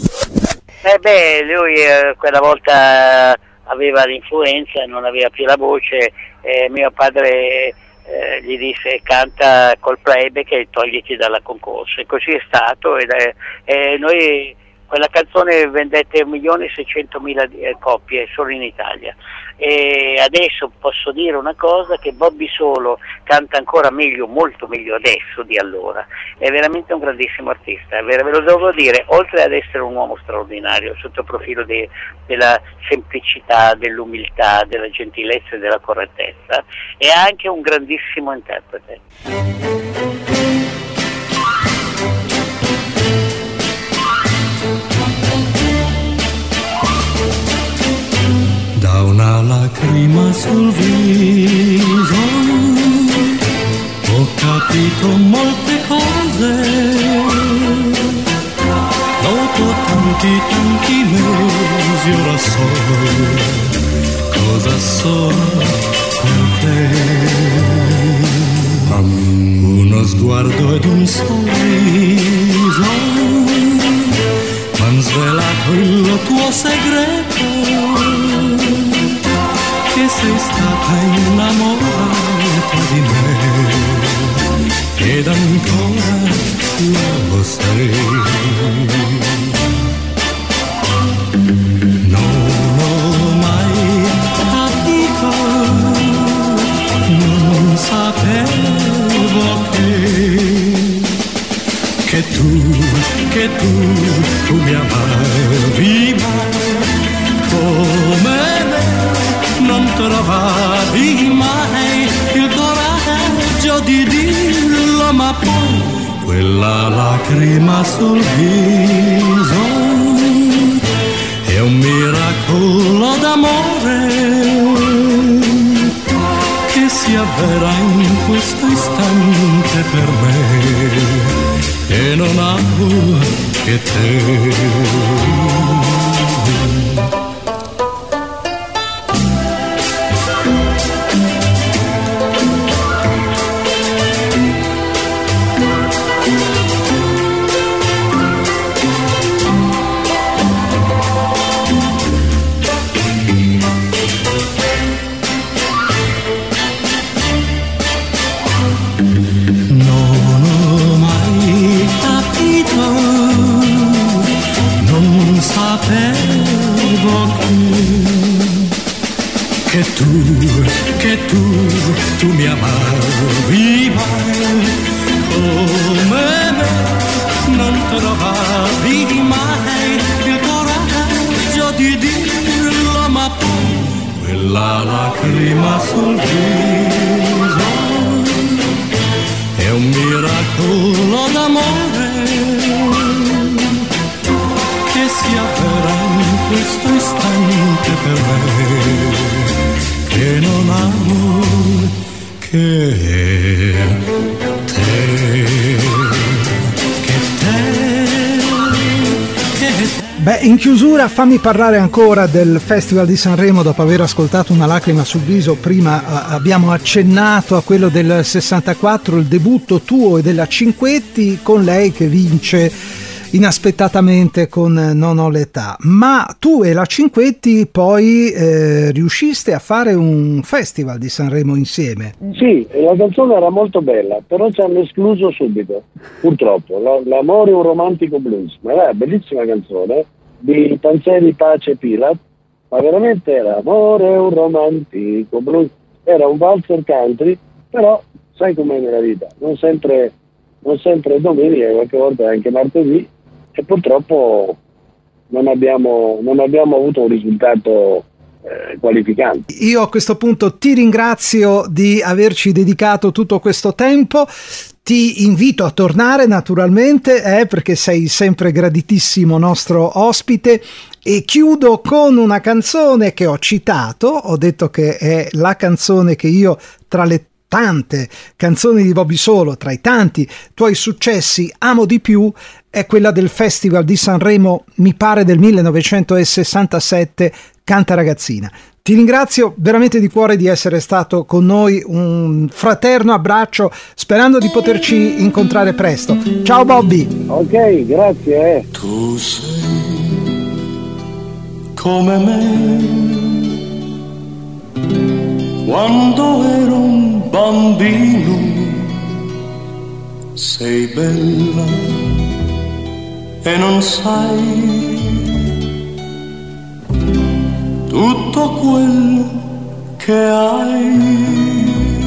Lui quella volta aveva l'influenza, non aveva più la voce, mio padre gli disse canta col playback e togliti dalla concorso, e così è stato, noi quella canzone vendette 1.600.000 copie solo in Italia, e adesso posso dire una cosa, che Bobby Solo canta ancora meglio, molto meglio adesso di allora, è veramente un grandissimo artista, ve lo devo dire, oltre ad essere un uomo straordinario sotto il profilo della semplicità, dell'umiltà, della gentilezza e della correttezza, è anche un grandissimo interprete. Da una lacrima sul viso ho capito molte cose, dopo tanti mesi ora so cosa sono per te. Uno sguardo ed un sorriso m'han svelato il tuo segreto, che sei stata innamorata di me ed ancora lo sei. Non ho mai capito, non sapevo che tu mi amavi mai come me, non trovavi mai il coraggio di dirlo, ma poi quella lacrima sul viso è un miracolo d'amore che si avvera in questo istante per me, e non amo che te. Che tu mi amavi mai come me, non trovavi mai il coraggio di dirlo, ma poi quella lacrima sul viso è un miracolo d'amore che si avvera in questo istante per me, che non amo che te. Beh, in chiusura fammi parlare ancora del Festival di Sanremo dopo aver ascoltato Una lacrima sul viso. Prima abbiamo accennato a quello del 64, il debutto tuo e della Cinquetti, con lei che vince inaspettatamente con Non ho l'età. Ma tu e la Cinquetti poi riusciste a fare un Festival di Sanremo insieme. Sì, la canzone era molto bella, però ci hanno escluso subito, purtroppo. L'amore è un romantico blues, ma era una bellissima canzone di Panzeri, Pace e Pilat, ma veramente era amore è un romantico blues, era un valzer country, però sai com'è nella vita, non sempre domenica, qualche volta anche martedì, e purtroppo non abbiamo avuto un risultato qualificante. Io a questo punto ti ringrazio di averci dedicato tutto questo tempo, ti invito a tornare naturalmente, perché sei sempre graditissimo nostro ospite, e chiudo con una canzone che ho citato, ho detto che è la canzone che io, tra le tante canzoni di Bobby Solo, tra i tanti tuoi successi, amo di più, è quella del Festival di Sanremo, mi pare del 1967, Canta ragazzina. Ti ringrazio veramente di cuore di essere stato con noi, un fraterno abbraccio, sperando di poterci incontrare presto. Ciao Bobby. Ok, grazie. Tu sei come me quando ero un bambino, sei bella e non sai tutto quello che hai.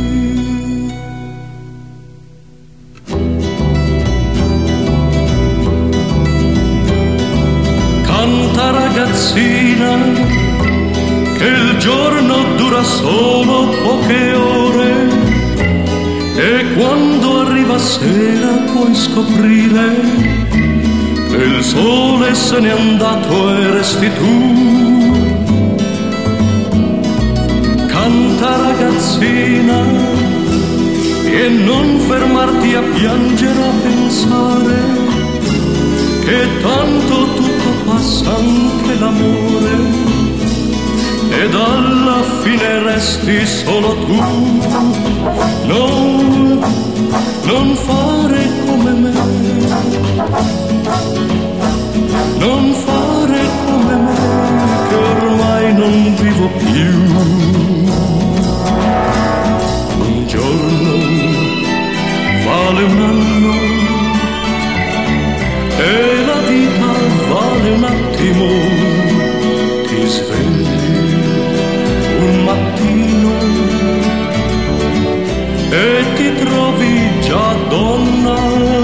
Canta ragazzina, che il giorno dura solo poche ore, e quando arriva sera puoi scoprire che il sole se n'è andato e resti tu. Canta ragazzina e non fermarti a piangere, a pensare che tanto tutto passa, anche l'amore, ed alla fine resti solo tu. Non fare come me, non fare come me, che ormai non vivo più. Un giorno vale un anno e la vita vale un attimo. Ti svegli un mattino e ti trovi già donna.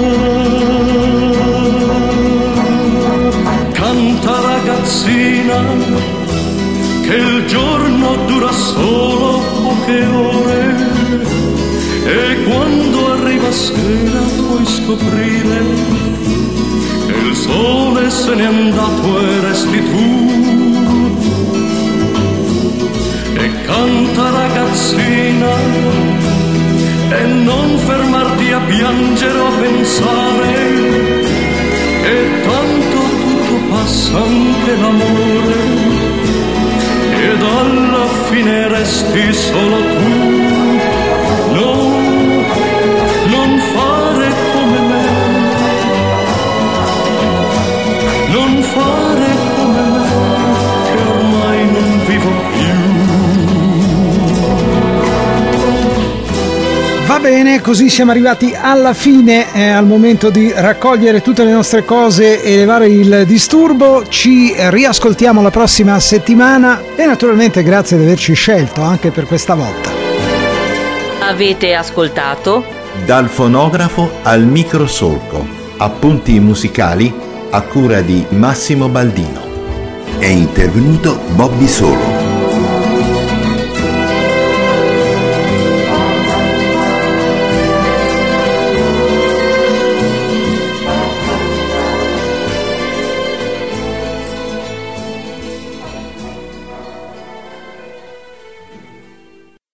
Canta ragazzina, che il giorno dura solo poche ore, e quando arriva sera puoi scoprire che il sole se n'è andato e resti tu. E canta ragazzina e non fermarti a piangere o a pensare che tanto tutto passa, anche l'amore, ed alla fine resti solo tu. Non fare come me, non fare come me, che ormai non vivo più. Va bene, così siamo arrivati alla fine, è al momento di raccogliere tutte le nostre cose e levare il disturbo. Ci riascoltiamo la prossima settimana e naturalmente grazie di averci scelto anche per questa volta. Avete ascoltato Dal fonografo al microsolco, appunti musicali a cura di Massimo Baldino. È intervenuto Bobby Solo.